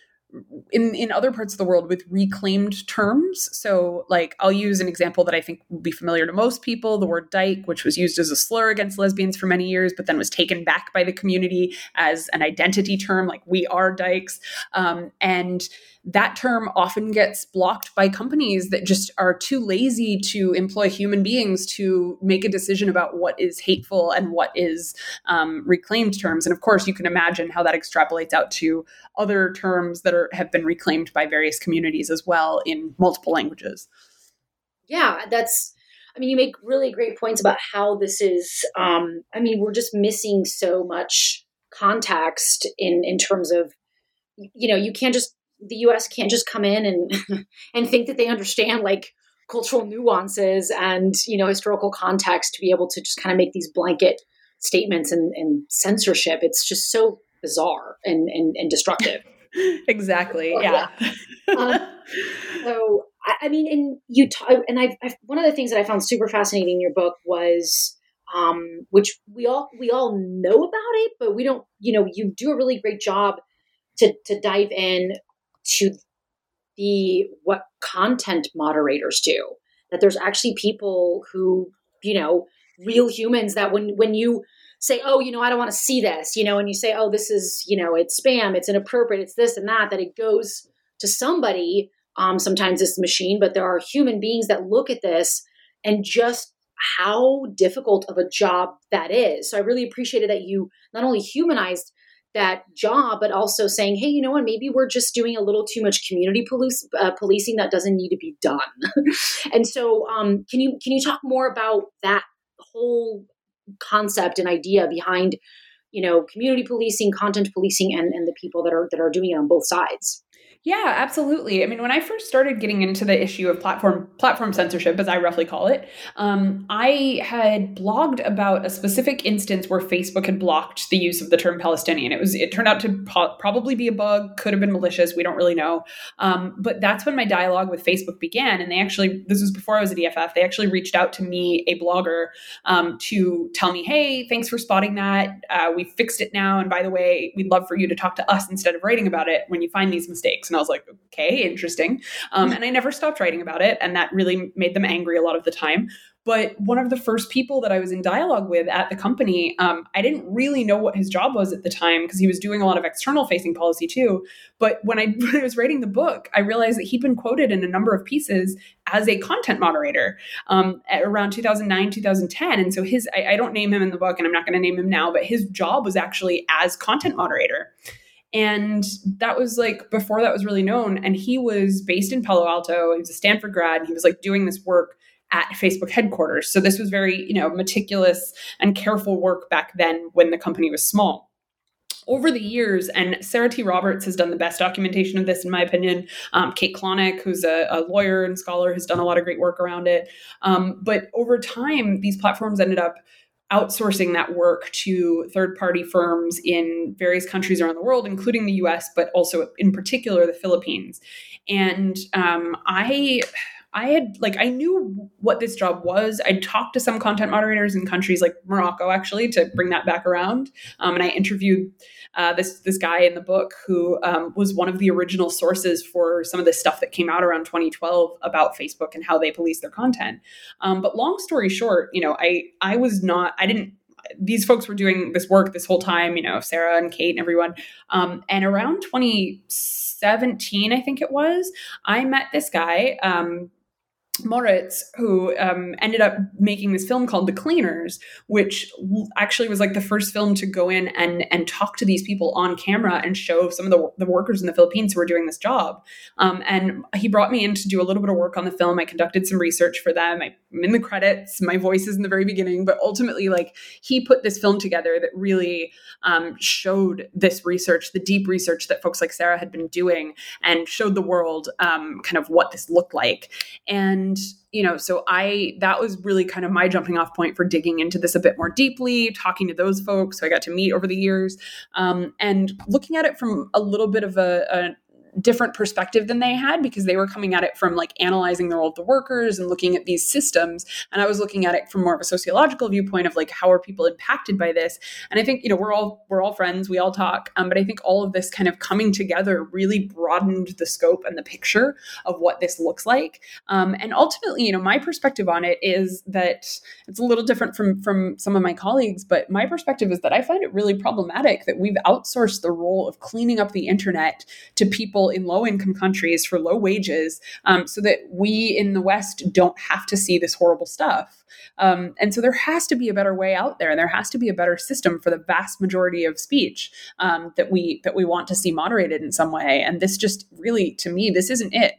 in, in other parts of the world with reclaimed terms. So like, I'll use an example that I think will be familiar to most people, the word dyke, which was used as a slur against lesbians for many years, but then was taken back by the community as an identity term, like we are dykes. Um, and that term often gets blocked by companies that just are too lazy to employ human beings to make a decision about what is hateful and what is um, reclaimed terms. And of course, you can imagine how that extrapolates out to other terms that are have been reclaimed by various communities as well in multiple languages. Yeah, that's, I mean, you make really great points about how this is, um, I mean, we're just missing so much context in, in terms of, you know, you can't just the U S can't just come in and and think that they understand like cultural nuances and, you know, historical context to be able to just kind of make these blanket statements and, and censorship. It's just so bizarre and, and, and destructive. Exactly. Yeah. yeah. Um, so, I, I mean, and you, t- and I've, I've, one of the things that I found super fascinating in your book was, um, which we all, we all know about it, but we don't, you know, you do a really great job to, to dive in to the, what content moderators do, that there's actually people who, you know, real humans that when, when you say, oh, you know, I don't want to see this, you know, and you say, oh, this is, you know, it's spam, it's inappropriate, it's this and that, that it goes to somebody. Um, sometimes it's the machine, but there are human beings that look at this and just how difficult of a job that is. So I really appreciated that you not only humanized that job, but also saying, hey, you know what, maybe we're just doing a little too much community police, uh, policing that doesn't need to be done. And so um, can you, can you talk more about that whole concept and idea behind, you know, community policing, content policing, and, and the people that are, that are doing it on both sides? Yeah, absolutely. I mean, when I first started getting into the issue of platform platform censorship, as I roughly call it, um, I had blogged about a specific instance where Facebook had blocked the use of the term Palestinian. It was it turned out to po- probably be a bug, could have been malicious. We don't really know. Um, but that's when my dialogue with Facebook began. And they actually, this was before I was at E F F, they actually reached out to me, a blogger, um, to tell me, hey, thanks for spotting that. Uh, we fixed it now. And by the way, we'd love for you to talk to us instead of writing about it when you find these mistakes. And I was like, okay, interesting. Um, and I never stopped writing about it. And that really made them angry a lot of the time. But one of the first people that I was in dialogue with at the company, um, I didn't really know what his job was at the time because he was doing a lot of external facing policy too. But when I, when I was writing the book, I realized that he'd been quoted in a number of pieces as a content moderator um, at around two thousand nine, two thousand ten. And so his, I, I don't name him in the book and I'm not going to name him now, but his job was actually as content moderator. And that was like before that was really known. And he was based in Palo Alto. He was a Stanford grad. And he was like doing this work at Facebook headquarters. So this was very, you know, meticulous and careful work back then when the company was small. Over the years, and Sarah T. Roberts has done the best documentation of this, in my opinion. Um, Kate Klonick, who's a, a lawyer and scholar, has done a lot of great work around it. Um, but over time, these platforms ended up outsourcing that work to third-party firms in various countries around the world, including the U S, but also in particular the Philippines. And um, I, I had like I knew what this job was. I talked to some content moderators in countries like Morocco, actually, to bring that back around. Um, and I interviewed uh, this this guy in the book who um, was one of the original sources for some of the stuff that came out around twenty twelve about Facebook and how they police their content. Um, but long story short, you know, I I was not I didn't. These folks were doing this work this whole time, you know, Sarah and Kate and everyone. Um, and around twenty seventeen, I think it was, I met this guy. Um, Moritz, who um, ended up making this film called The Cleaners, which actually was like the first film to go in and and talk to these people on camera and show some of the, the workers in the Philippines who were doing this job. Um, and he brought me in to do a little bit of work on the film. I conducted some research for them. I, I'm in the credits. My voice is in the very beginning, but ultimately, like, he put this film together that really um, showed this research, the deep research that folks like Sarah had been doing, and showed the world um, kind of what this looked like. And And, you know, so I, that was really kind of my jumping off point for digging into this a bit more deeply, talking to those folks who I got to meet over the years, um, and looking at it from a little bit of a, a different perspective than they had, because they were coming at it from like analyzing the role of the workers and looking at these systems. And I was looking at it from more of a sociological viewpoint of like, how are people impacted by this? And I think, you know, we're all, we're all friends, we all talk. Um, but I think all of this kind of coming together really broadened the scope and the picture of what this looks like. Um, and ultimately, you know, my perspective on it is that it's a little different from, from some of my colleagues, but my perspective is that I find it really problematic that we've outsourced the role of cleaning up the internet to people in low-income countries for low wages, um, so that we in the West don't have to see this horrible stuff. Um, and so there has to be a better way out there, and there has to be a better system for the vast majority of speech um, that we that we want to see moderated in some way. And this just really, to me, this isn't it.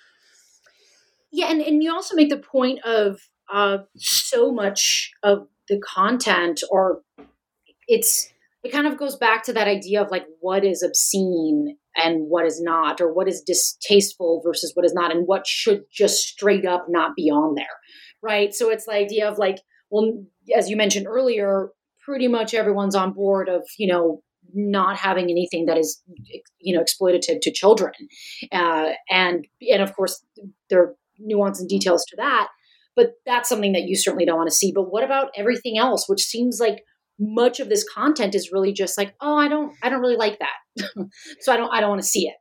Yeah, and, and you also make the point of uh, so much of the content, or it's it kind of goes back to that idea of like what is obscene and what is not, or what is distasteful versus what is not, and what should just straight up not be on there, right? So it's the idea of like, well, as you mentioned earlier, pretty much everyone's on board of, you know, not having anything that is, you know, exploitative to children. Uh, and, and of course, there are nuance and details to that, but that's something that you certainly don't want to see. But what about everything else, which seems like much of this content is really just like, oh, I don't, I don't really like that. So I don't, I don't want to see it.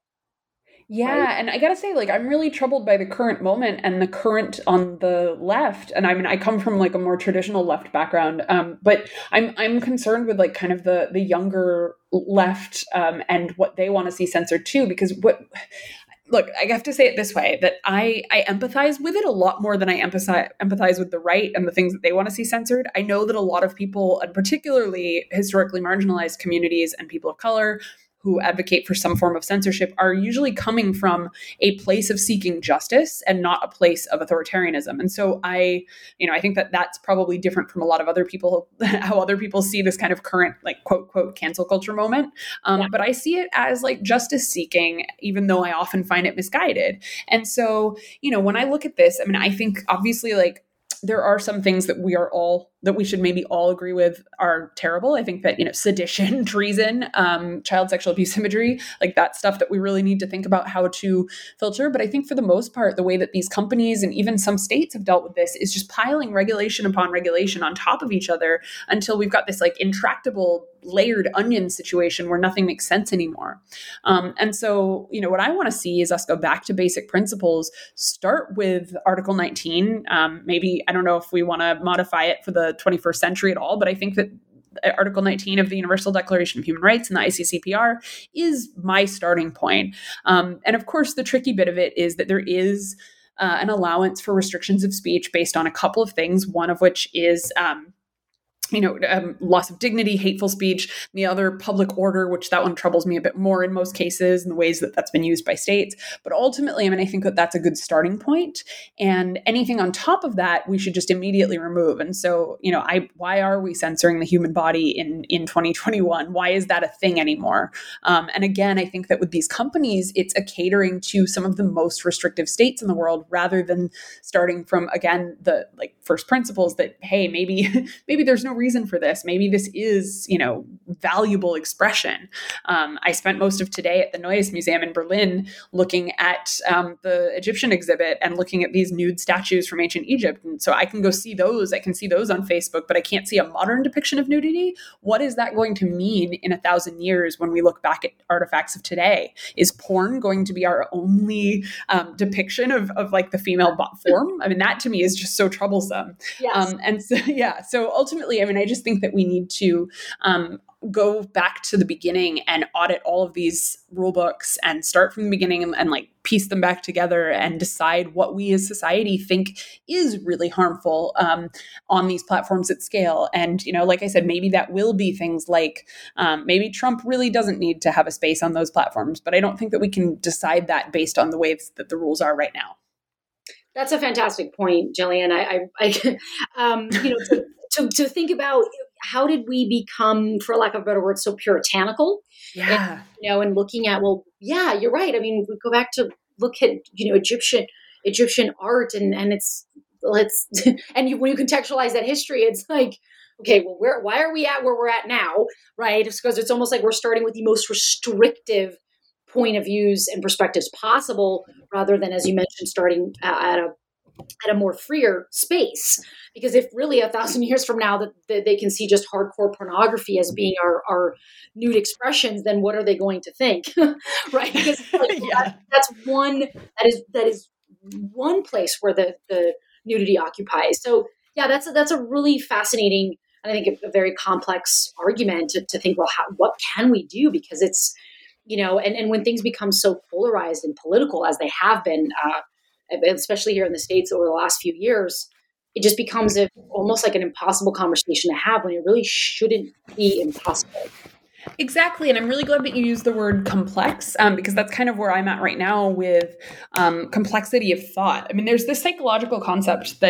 Yeah. Right? And I got to say, like, I'm really troubled by the current moment and the current on the left. And I mean, I come from like a more traditional left background, um, but I'm, I'm concerned with like kind of the, the younger left um, and what they want to see censored too, because what, look, I have to say it this way, that I, I empathize with it a lot more than I empathize, empathize with the right and the things that they want to see censored. I know that a lot of people, and particularly historically marginalized communities and people of color, who advocate for some form of censorship are usually coming from a place of seeking justice and not a place of authoritarianism. And so I, you know, I think that that's probably different from a lot of other people, how other people see this kind of current, like, quote, quote, cancel culture moment. Um, yeah. But I see it as like justice seeking, even though I often find it misguided. And so, you know, when I look at this, I mean, I think obviously like, there are some things that we are all, that we should maybe all agree with are terrible. I think that, you know, sedition, treason, um, child sexual abuse imagery, like that stuff that we really need to think about how to filter. But I think for the most part, the way that these companies and even some states have dealt with this is just piling regulation upon regulation on top of each other until we've got this like intractable layered onion situation where nothing makes sense anymore. Um, and so, you know, what I want to see is us go back to basic principles, start with Article nineteen. Um, maybe, I don't know if we want to modify it for the twenty-first century at all, but I think that Article nineteen of the Universal Declaration of Human Rights and the I C C P R is my starting point. Um, and of course, the tricky bit of it is that there is uh, an allowance for restrictions of speech based on a couple of things, one of which is um, you know, um, loss of dignity, hateful speech, the other public order, which that one troubles me a bit more in most cases in the ways that that's been used by states. But ultimately, I mean, I think that that's a good starting point. And anything on top of that, we should just immediately remove. And so, you know, I why are we censoring the human body in, in twenty twenty-one? Why is that a thing anymore? Um, and again, I think that with these companies, it's a catering to some of the most restrictive states in the world rather than starting from, again, the like first principles that, hey, maybe, maybe there's no reason for this. Maybe this is, you know, valuable expression. Um, I spent most of today at the Neues Museum in Berlin looking at um, the Egyptian exhibit and looking at these nude statues from ancient Egypt. And so I can go see those. I can see those on Facebook, but I can't see a modern depiction of nudity. What is that going to mean in a thousand years when we look back at artifacts of today? Is porn going to be our only um, depiction of, of like the female form? I mean, that to me is just so troublesome. Yes. Um, and so, yeah, so ultimately, I mean, I just think that we need to um, go back to the beginning and audit all of these rule books and start from the beginning and, and like piece them back together and decide what we as society think is really harmful um, on these platforms at scale. And, you know, like I said, maybe that will be things like um, maybe Trump really doesn't need to have a space on those platforms, but I don't think that we can decide that based on the ways that the rules are right now. That's a fantastic point, Jillian. I, I, I um, you know, to, to, to think about how did we become, for lack of a better word, so puritanical? Yeah. And, you know, and looking at, well, yeah, you're right. I mean, we go back to look at, you know, Egyptian, Egyptian art and, and it's, let's, and you, when you contextualize that history, it's like, okay, well, where, why are we at where we're at now? Right. It's because it's almost like we're starting with the most restrictive point of views and perspectives possible, rather than, as you mentioned, starting uh, at a at a more freer space. Because if really a thousand years from now that, that they can see just hardcore pornography as being our, our nude expressions, then what are they going to think? Right? Because like, yeah. that, that's one that is that is one place where the the nudity occupies. So yeah, that's a, that's a really fascinating, and I think a, a very complex argument to, to think, well, how, what can we do? Because it's, you know, and, and when things become so polarized and political as they have been, uh, especially here in the States over the last few years, it just becomes a, almost like an impossible conversation to have when it really shouldn't be impossible. Exactly. And I'm really glad that you used the word complex, um, because that's kind of where I'm at right now with um, complexity of thought. I mean, there's this psychological concept that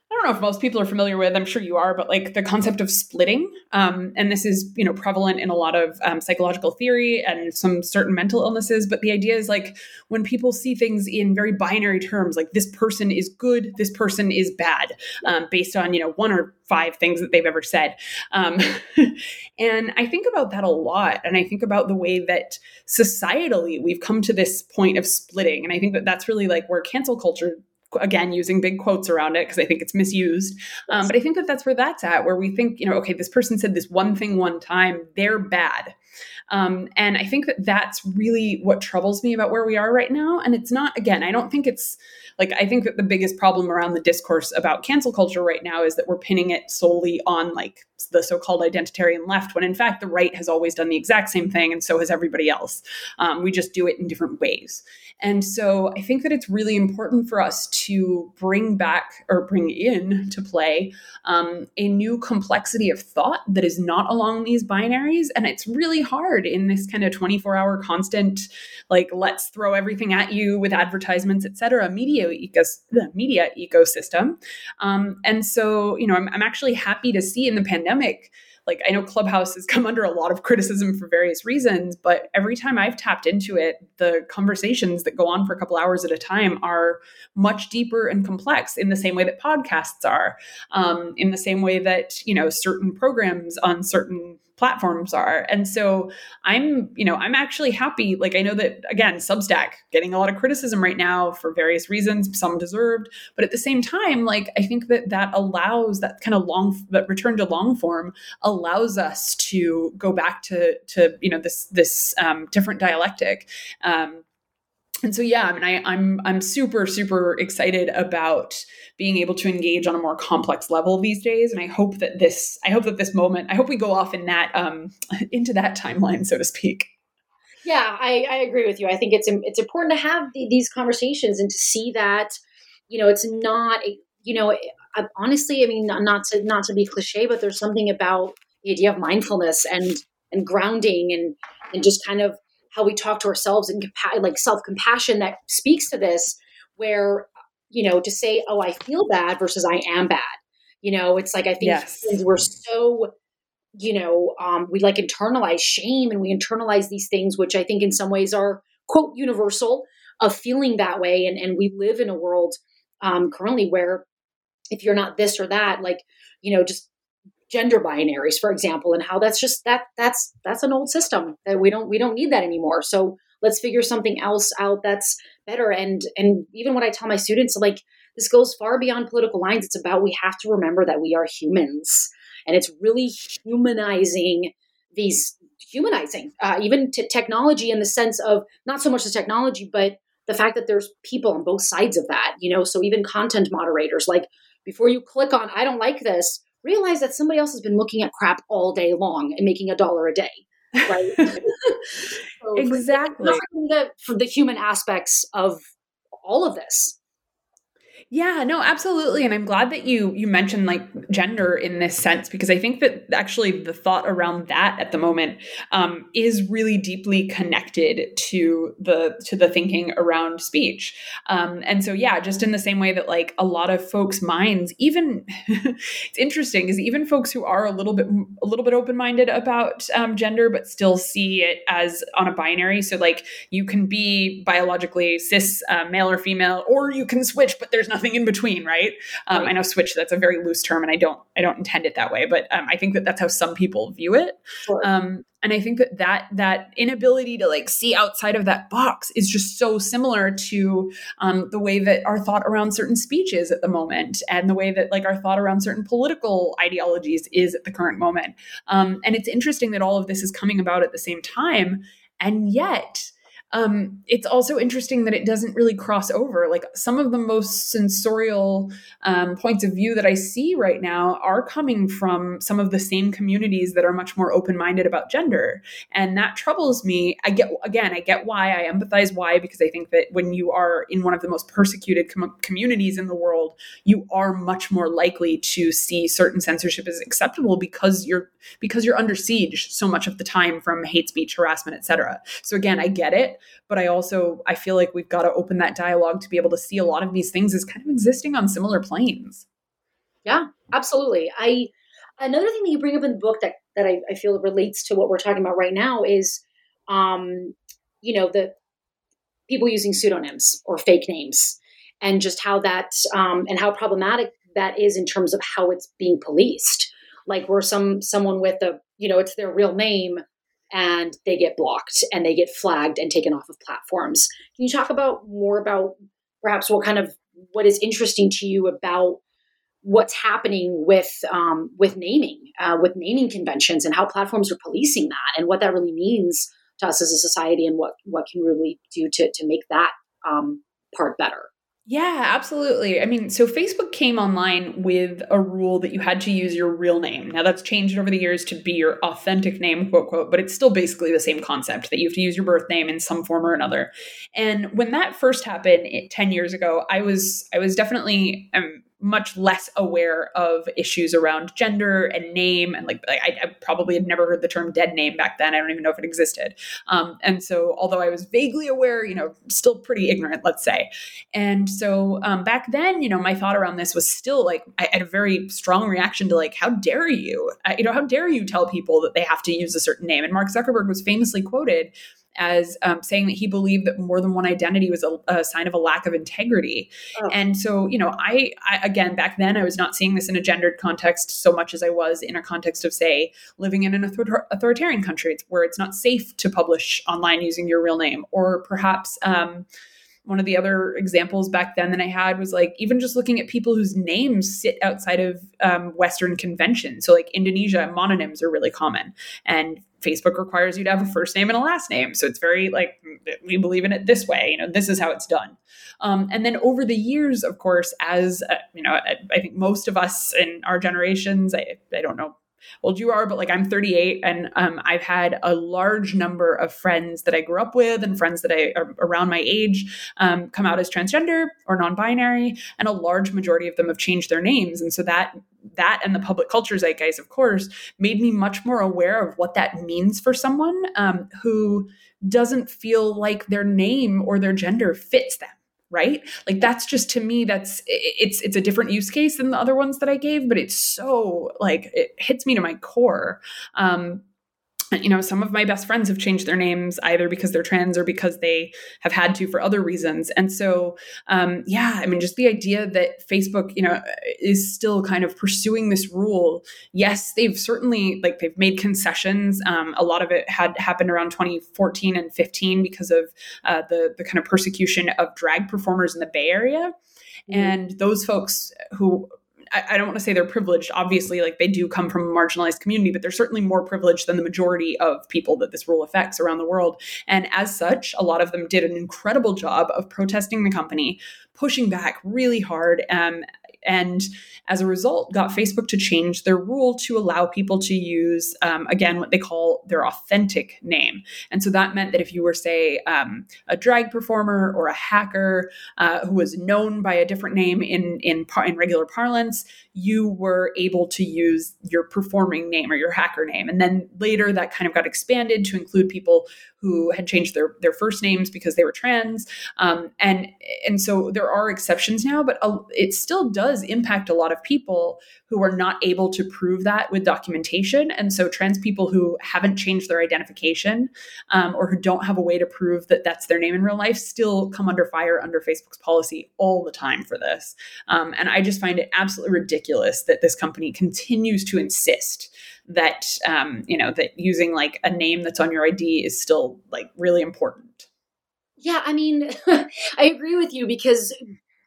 I don't know if most people are familiar with, I'm sure you are, but like the concept of splitting. Um, and this is, you know, prevalent in a lot of um, psychological theory and some certain mental illnesses. But the idea is like when people see things in very binary terms, like this person is good, this person is bad, um, based on, you know, one or five things that they've ever said. Um, and I think about that a lot. And I think about the way that societally we've come to this point of splitting. And I think that that's really like where cancel culture, again, using big quotes around it because I think it's misused. Um, but I think that that's where that's at, where we think, you know, okay, this person said this one thing one time, they're bad. Um, and I think that that's really what troubles me about where we are right now. And it's not, again, I don't think it's like, I think that the biggest problem around the discourse about cancel culture right now is that we're pinning it solely on like the so-called identitarian left, when in fact the right has always done the exact same thing. And so has everybody else. Um, we just do it in different ways. And so I think that it's really important for us to bring back or bring in to play um, a new complexity of thought that is not along these binaries. And it's really hard in this kind of twenty-four hour constant, like, let's throw everything at you with advertisements, et cetera, media, ecos- the media ecosystem. Um, and so, you know, I'm, I'm actually happy to see in the pandemic, like, I know Clubhouse has come under a lot of criticism for various reasons, but every time I've tapped into it, the conversations that go on for a couple hours at a time are much deeper and complex in the same way that podcasts are, um, in the same way that, you know, certain programs on certain platforms are. And so I'm, you know, I'm actually happy. Like, I know that, again, Substack getting a lot of criticism right now for various reasons, some deserved, but at the same time, like, I think that that allows that kind of long, that return to long form allows us to go back to, to, you know, this, this um, different dialectic. Um, And so, yeah, I mean, I, I'm I'm super, super excited about being able to engage on a more complex level these days. And I hope that this, I hope that this moment, I hope we go off in that, um, into that timeline, so to speak. Yeah, I, I agree with you. I think it's it's important to have the, these conversations and to see that, you know, it's not, you know, I, honestly, I mean, not to not to be cliche, but there's something about the idea of mindfulness and and grounding and and just kind of how we talk to ourselves and compa- like self-compassion that speaks to this, where, you know, to say, oh, I feel bad versus I am bad. You know, it's like, I think Yes. we're so, you know, um, we like internalize shame and we internalize these things, which I think in some ways are, quote, universal, of feeling that way. And, and we live in a world um, currently where if you're not this or that, like, you know, just gender binaries, for example, and how that's just that that's that's an old system that we don't we don't need that anymore. So let's figure something else out that's better. And and even when I tell my students, like, this goes far beyond political lines. It's about, we have to remember that we are humans, and it's really humanizing these humanizing uh, even to technology, in the sense of not so much the technology, but the fact that there's people on both sides of that. You know, so even content moderators, like, before you click on I don't like this, realize that somebody else has been looking at crap all day long and making a dollar a day, right? So Exactly. For the, for the human aspects of all of this. Yeah, no, absolutely. And I'm glad that you you mentioned like gender in this sense, because I think that actually the thought around that at the moment um, is really deeply connected to the to the thinking around speech. Um, and so, yeah, just in the same way that like a lot of folks' minds, even it's interesting, is even folks who are a little bit a little bit open-minded about um, gender, but still see it as on a binary. So like, you can be biologically cis, uh, male or female, or you can switch, but there's nothing in between, right? Um, right. I know switch, that's a very loose term, and I don't, I don't intend it that way, but um, I think that that's how some people view it. Sure. Um, and I think that, that that inability to like see outside of that box is just so similar to um, the way that our thought around certain speech is at the moment, and the way that like our thought around certain political ideologies is at the current moment. Um, and it's interesting that all of this is coming about at the same time, and yet Um, it's also interesting that it doesn't really cross over. Like, some of the most sensorial um, points of view that I see right now are coming from some of the same communities that are much more open-minded about gender. And that troubles me. I get, again, I get why, I empathize why, because I think that when you are in one of the most persecuted com- communities in the world, you are much more likely to see certain censorship as acceptable because you're because you're under siege so much of the time from hate speech, harassment, et cetera. So again, I get it. But I also, I feel like we've got to open that dialogue to be able to see a lot of these things as kind of existing on similar planes. Yeah, absolutely. I another thing that you bring up in the book that that I, I feel relates to what we're talking about right now is, um, you know, the people using pseudonyms or fake names, and just how that um, and how problematic that is in terms of how it's being policed. Like, where some someone with a, you know, it's their real name and they get blocked and they get flagged and taken off of platforms. Can you talk about more about perhaps what kind of what is interesting to you about what's happening with um, with naming, uh, with naming conventions, and how platforms are policing that, and what that really means to us as a society, and what what can we really do to to make that um, part better? Yeah, absolutely. I mean, so Facebook came online with a rule that you had to use your real name. Now that's changed over the years to be your authentic name, quote, quote, but it's still basically the same concept that you have to use your birth name in some form or another. And when that first happened it, ten years ago, I was, I was definitely um, much less aware of issues around gender and name. And like, I, I probably had never heard the term dead name back then. I don't even know if it existed. Um, and so although I was vaguely aware, you know, still pretty ignorant, let's say. And so um, back then, you know, my thought around this was still like, I had a very strong reaction to like, how dare you, uh, you know, how dare you tell people that they have to use a certain name? And Mark Zuckerberg was famously quoted as um, saying that he believed that more than one identity was a, a sign of a lack of integrity. Oh. And so, you know, I, I, again, back then I was not seeing this in a gendered context so much as I was in a context of, say, living in an author- authoritarian country where it's not safe to publish online using your real name, or perhaps, um, one of the other examples back then that I had was like, even just looking at people whose names sit outside of um, Western convention. So like Indonesia, mononyms are really common, and Facebook requires you to have a first name and a last name. So it's very like, we believe in it this way, you know, this is how it's done. Um, and then over the years, of course, as uh, you know, I, I think most of us in our generations, I, I don't know old you are, but like I'm thirty-eight, and um, I've had a large number of friends that I grew up with and friends that I are around my age um, come out as transgender or non-binary, and a large majority of them have changed their names. And so that that and the public culture zeitgeist, of course, made me much more aware of what that means for someone um, who doesn't feel like their name or their gender fits them. Right? Like that's just, to me, that's, it's, it's a different use case than the other ones that I gave, but it's so like, it hits me to my core. Um, you know, some of my best friends have changed their names either because they're trans or because they have had to for other reasons. And so, um, yeah, I mean, just the idea that Facebook, you know, is still kind of pursuing this rule. Yes, they've certainly, like, they've made concessions. Um, a lot of it had happened around twenty fourteen and fifteen because of uh, the, the kind of persecution of drag performers in the Bay Area. Mm-hmm. And those folks who, I don't want to say they're privileged. Obviously, like they do come from a marginalized community, but they're certainly more privileged than the majority of people that this rule affects around the world. And as such, a lot of them did an incredible job of protesting the company, pushing back really hard. Um, and as a result, got Facebook to change their rule to allow people to use, um, again, what they call their authentic name. And so that meant that if you were, say, um, a drag performer or a hacker uh, who was known by a different name in, in, par- in regular parlance, you were able to use your performing name or your hacker name. And then later that kind of got expanded to include people who had changed their, their first names because they were trans. Um, and, and so there are exceptions now, but a, it still does impact a lot of people who are not able to prove that with documentation. And so trans people who haven't changed their identification um, or who don't have a way to prove that that's their name in real life still come under fire under Facebook's policy all the time for this. Um, and I just find it absolutely ridiculous that this company continues to insist that, um, you know, that using like a name that's on your I D is still like really important. Yeah, I mean, I agree with you because,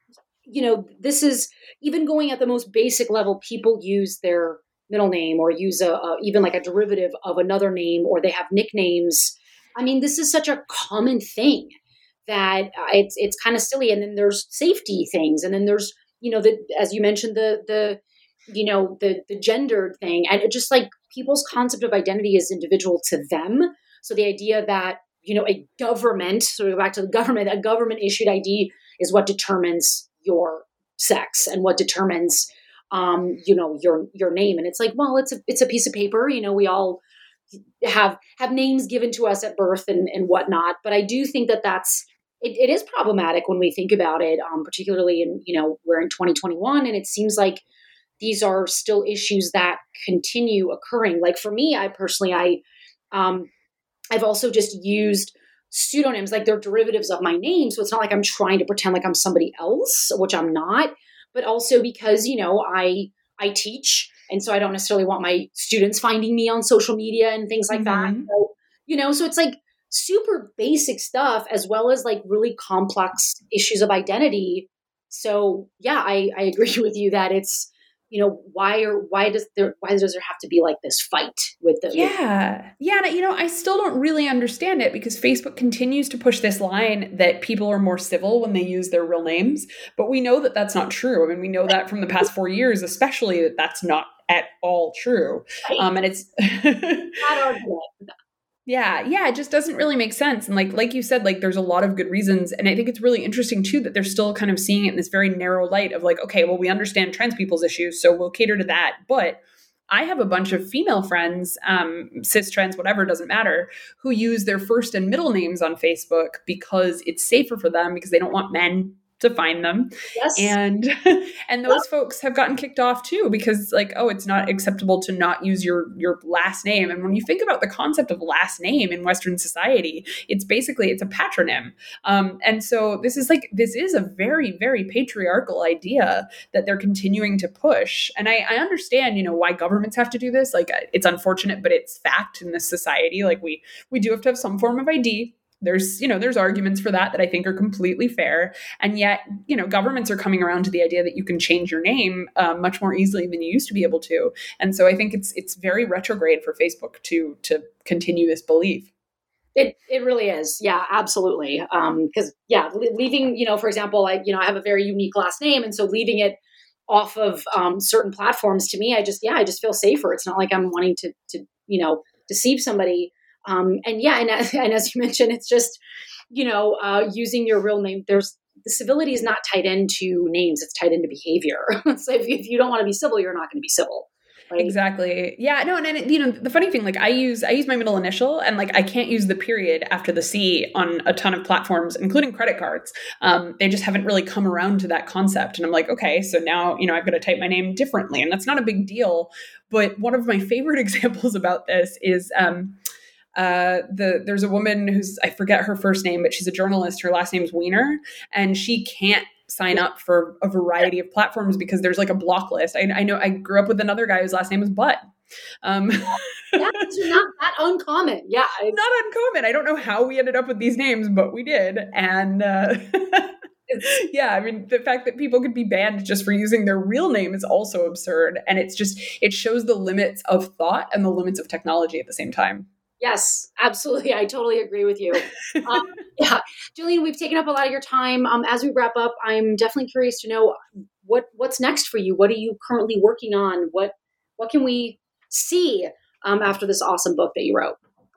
you know, this is even going at the most basic level, people use their middle name or use a, a even like a derivative of another name, or they have nicknames. I mean, this is such a common thing that uh, it's it's kind of silly. And then there's safety things, and then there's, you know, the, as you mentioned, the the you know, the the gendered thing, and it just like people's concept of identity is individual to them. So the idea that, you know, a government, so we go back to the government, a government issued I D is what determines your sex and what determines, um, you know, your your name. And it's like, well, it's a it's a piece of paper. You know, we all have have names given to us at birth and and whatnot. But I do think that that's it, it is problematic when we think about it, um, particularly in, you know, we're in twenty twenty-one, and it seems like these are still issues that continue occurring. Like for me, I personally, I, um, I've also just used pseudonyms, like they're derivatives of my name. So it's not like I'm trying to pretend like I'm somebody else, which I'm not, but also because, you know, I, I teach. And so I don't necessarily want my students finding me on social media and things like Mm-hmm. that. So, you know, so it's like super basic stuff as well as like really complex issues of identity. So yeah, I, I agree with you that it's, you know, why or why does there why does there have to be like this fight with the Yeah. with- Yeah. And, you know, I still don't really understand it because Facebook continues to push this line that people are more civil when they use their real names. But we know that that's not true. I mean, we know that from the past four years, especially that that's not at all true. Um, and it's that argument. Yeah, yeah, it just doesn't really make sense. And like like you said, like there's a lot of good reasons. And I think it's really interesting too that they're still kind of seeing it in this very narrow light of like, okay, well, we understand trans people's issues, so we'll cater to that. But I have a bunch of female friends, um, cis, trans, whatever, doesn't matter, who use their first and middle names on Facebook because it's safer for them because they don't want men to find them. Yes. And and those folks have gotten kicked off too because like, oh, it's not acceptable to not use your your last name. And when you think about the concept of last name in Western society, it's basically it's a patronym. Um, and so this is like this is a very, very patriarchal idea that they're continuing to push. And I, I understand, you know, why governments have to do this. Like it's unfortunate, but it's fact in this society. Like we we do have to have some form of I D. There's, you know, there's arguments for that that I think are completely fair. And yet, you know, governments are coming around to the idea that you can change your name uh, much more easily than you used to be able to. And so I think it's it's very retrograde for Facebook to to continue this belief. It it really is. Yeah, absolutely. Um, because yeah, leaving, you know, for example, I, you know, I have a very unique last name. And so leaving it off of um, certain platforms, to me, I just, yeah, I just feel safer. It's not like I'm wanting to, to, you know, deceive somebody. Um, and yeah, and, and as you mentioned, it's just, you know, uh, using your real name. There's the civility is not tied into names; it's tied into behavior. So if, if you don't want to be civil, you're not going to be civil. Right? Exactly. Yeah. No. And, and you know, the funny thing, like I use I use my middle initial, and like I can't use the period after the C on a ton of platforms, including credit cards. Um, they just haven't really come around to that concept. And I'm like, okay, so now you know I've got to type my name differently, and that's not a big deal. But one of my favorite examples about this is. Um, Uh, the there's a woman who's I forget her first name, but she's a journalist. Her last name's Weiner, and she can't sign up for a variety of platforms because there's like a block list. I, I know I grew up with another guy whose last name was Butt. Um, That's not that uncommon. Yeah, it's not uncommon. I don't know how we ended up with these names, but we did. And uh, yeah, I mean, the fact that people could be banned just for using their real name is also absurd. And it's just it shows the limits of thought and the limits of technology at the same time. Yes, absolutely. I totally agree with you. Um, yeah, Jillian, we've taken up a lot of your time. Um, as we wrap up, I'm definitely curious to know what what's next for you. What are you currently working on? What what can we see um, after this awesome book that you wrote?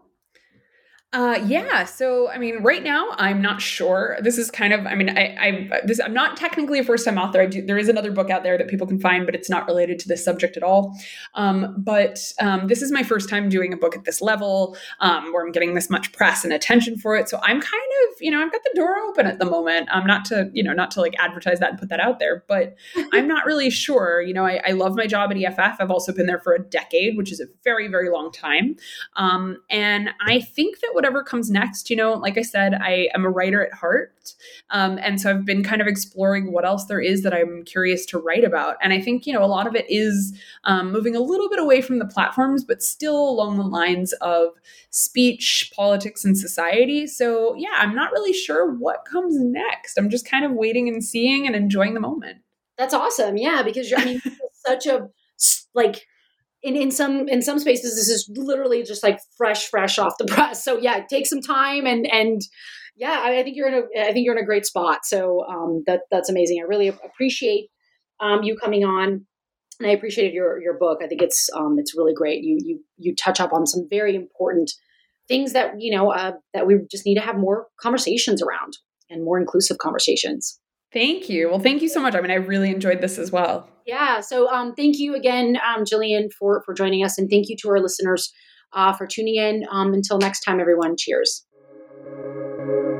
Uh, yeah. So, I mean, right now, I'm not sure. This is kind of, I mean, I, I, this, I'm not technically a first time author. I do, there is another book out there that people can find, but it's not related to this subject at all. Um, but um, this is my first time doing a book at this level, um, where I'm getting this much press and attention for it. So I'm kind of, you know, I've got the door open at the moment. I'm not to, you know, not to like advertise that and put that out there, but I'm not really sure. You know, I, I love my job at E F F. I've also been there for a decade, which is a very, very long time. Um, and I think that whatever comes next, you know, like I said, I am a writer at heart. Um, and so I've been kind of exploring what else there is that I'm curious to write about. And I think, you know, a lot of it is um, moving a little bit away from the platforms, but still along the lines of speech, politics, and society. So yeah, I'm not really sure what comes next. I'm just kind of waiting and seeing and enjoying the moment. That's awesome. Yeah, because you're, I mean, such a, like, In, in some in some spaces, this is literally just like fresh, fresh off the press. So yeah, take some time and and yeah, I, I think you're in a I think you're in a great spot. So um, that that's amazing. I really appreciate um, you coming on, and I appreciated your your book. I think it's um, it's really great. You you you touch up on some very important things that you know uh, that we just need to have more conversations around and more inclusive conversations. Thank you. Well, thank you so much. I mean, I really enjoyed this as well. Yeah. So um, thank you again, um, Jillian, for, for joining us. And thank you to our listeners uh, for tuning in. Um, until next time, everyone. Cheers.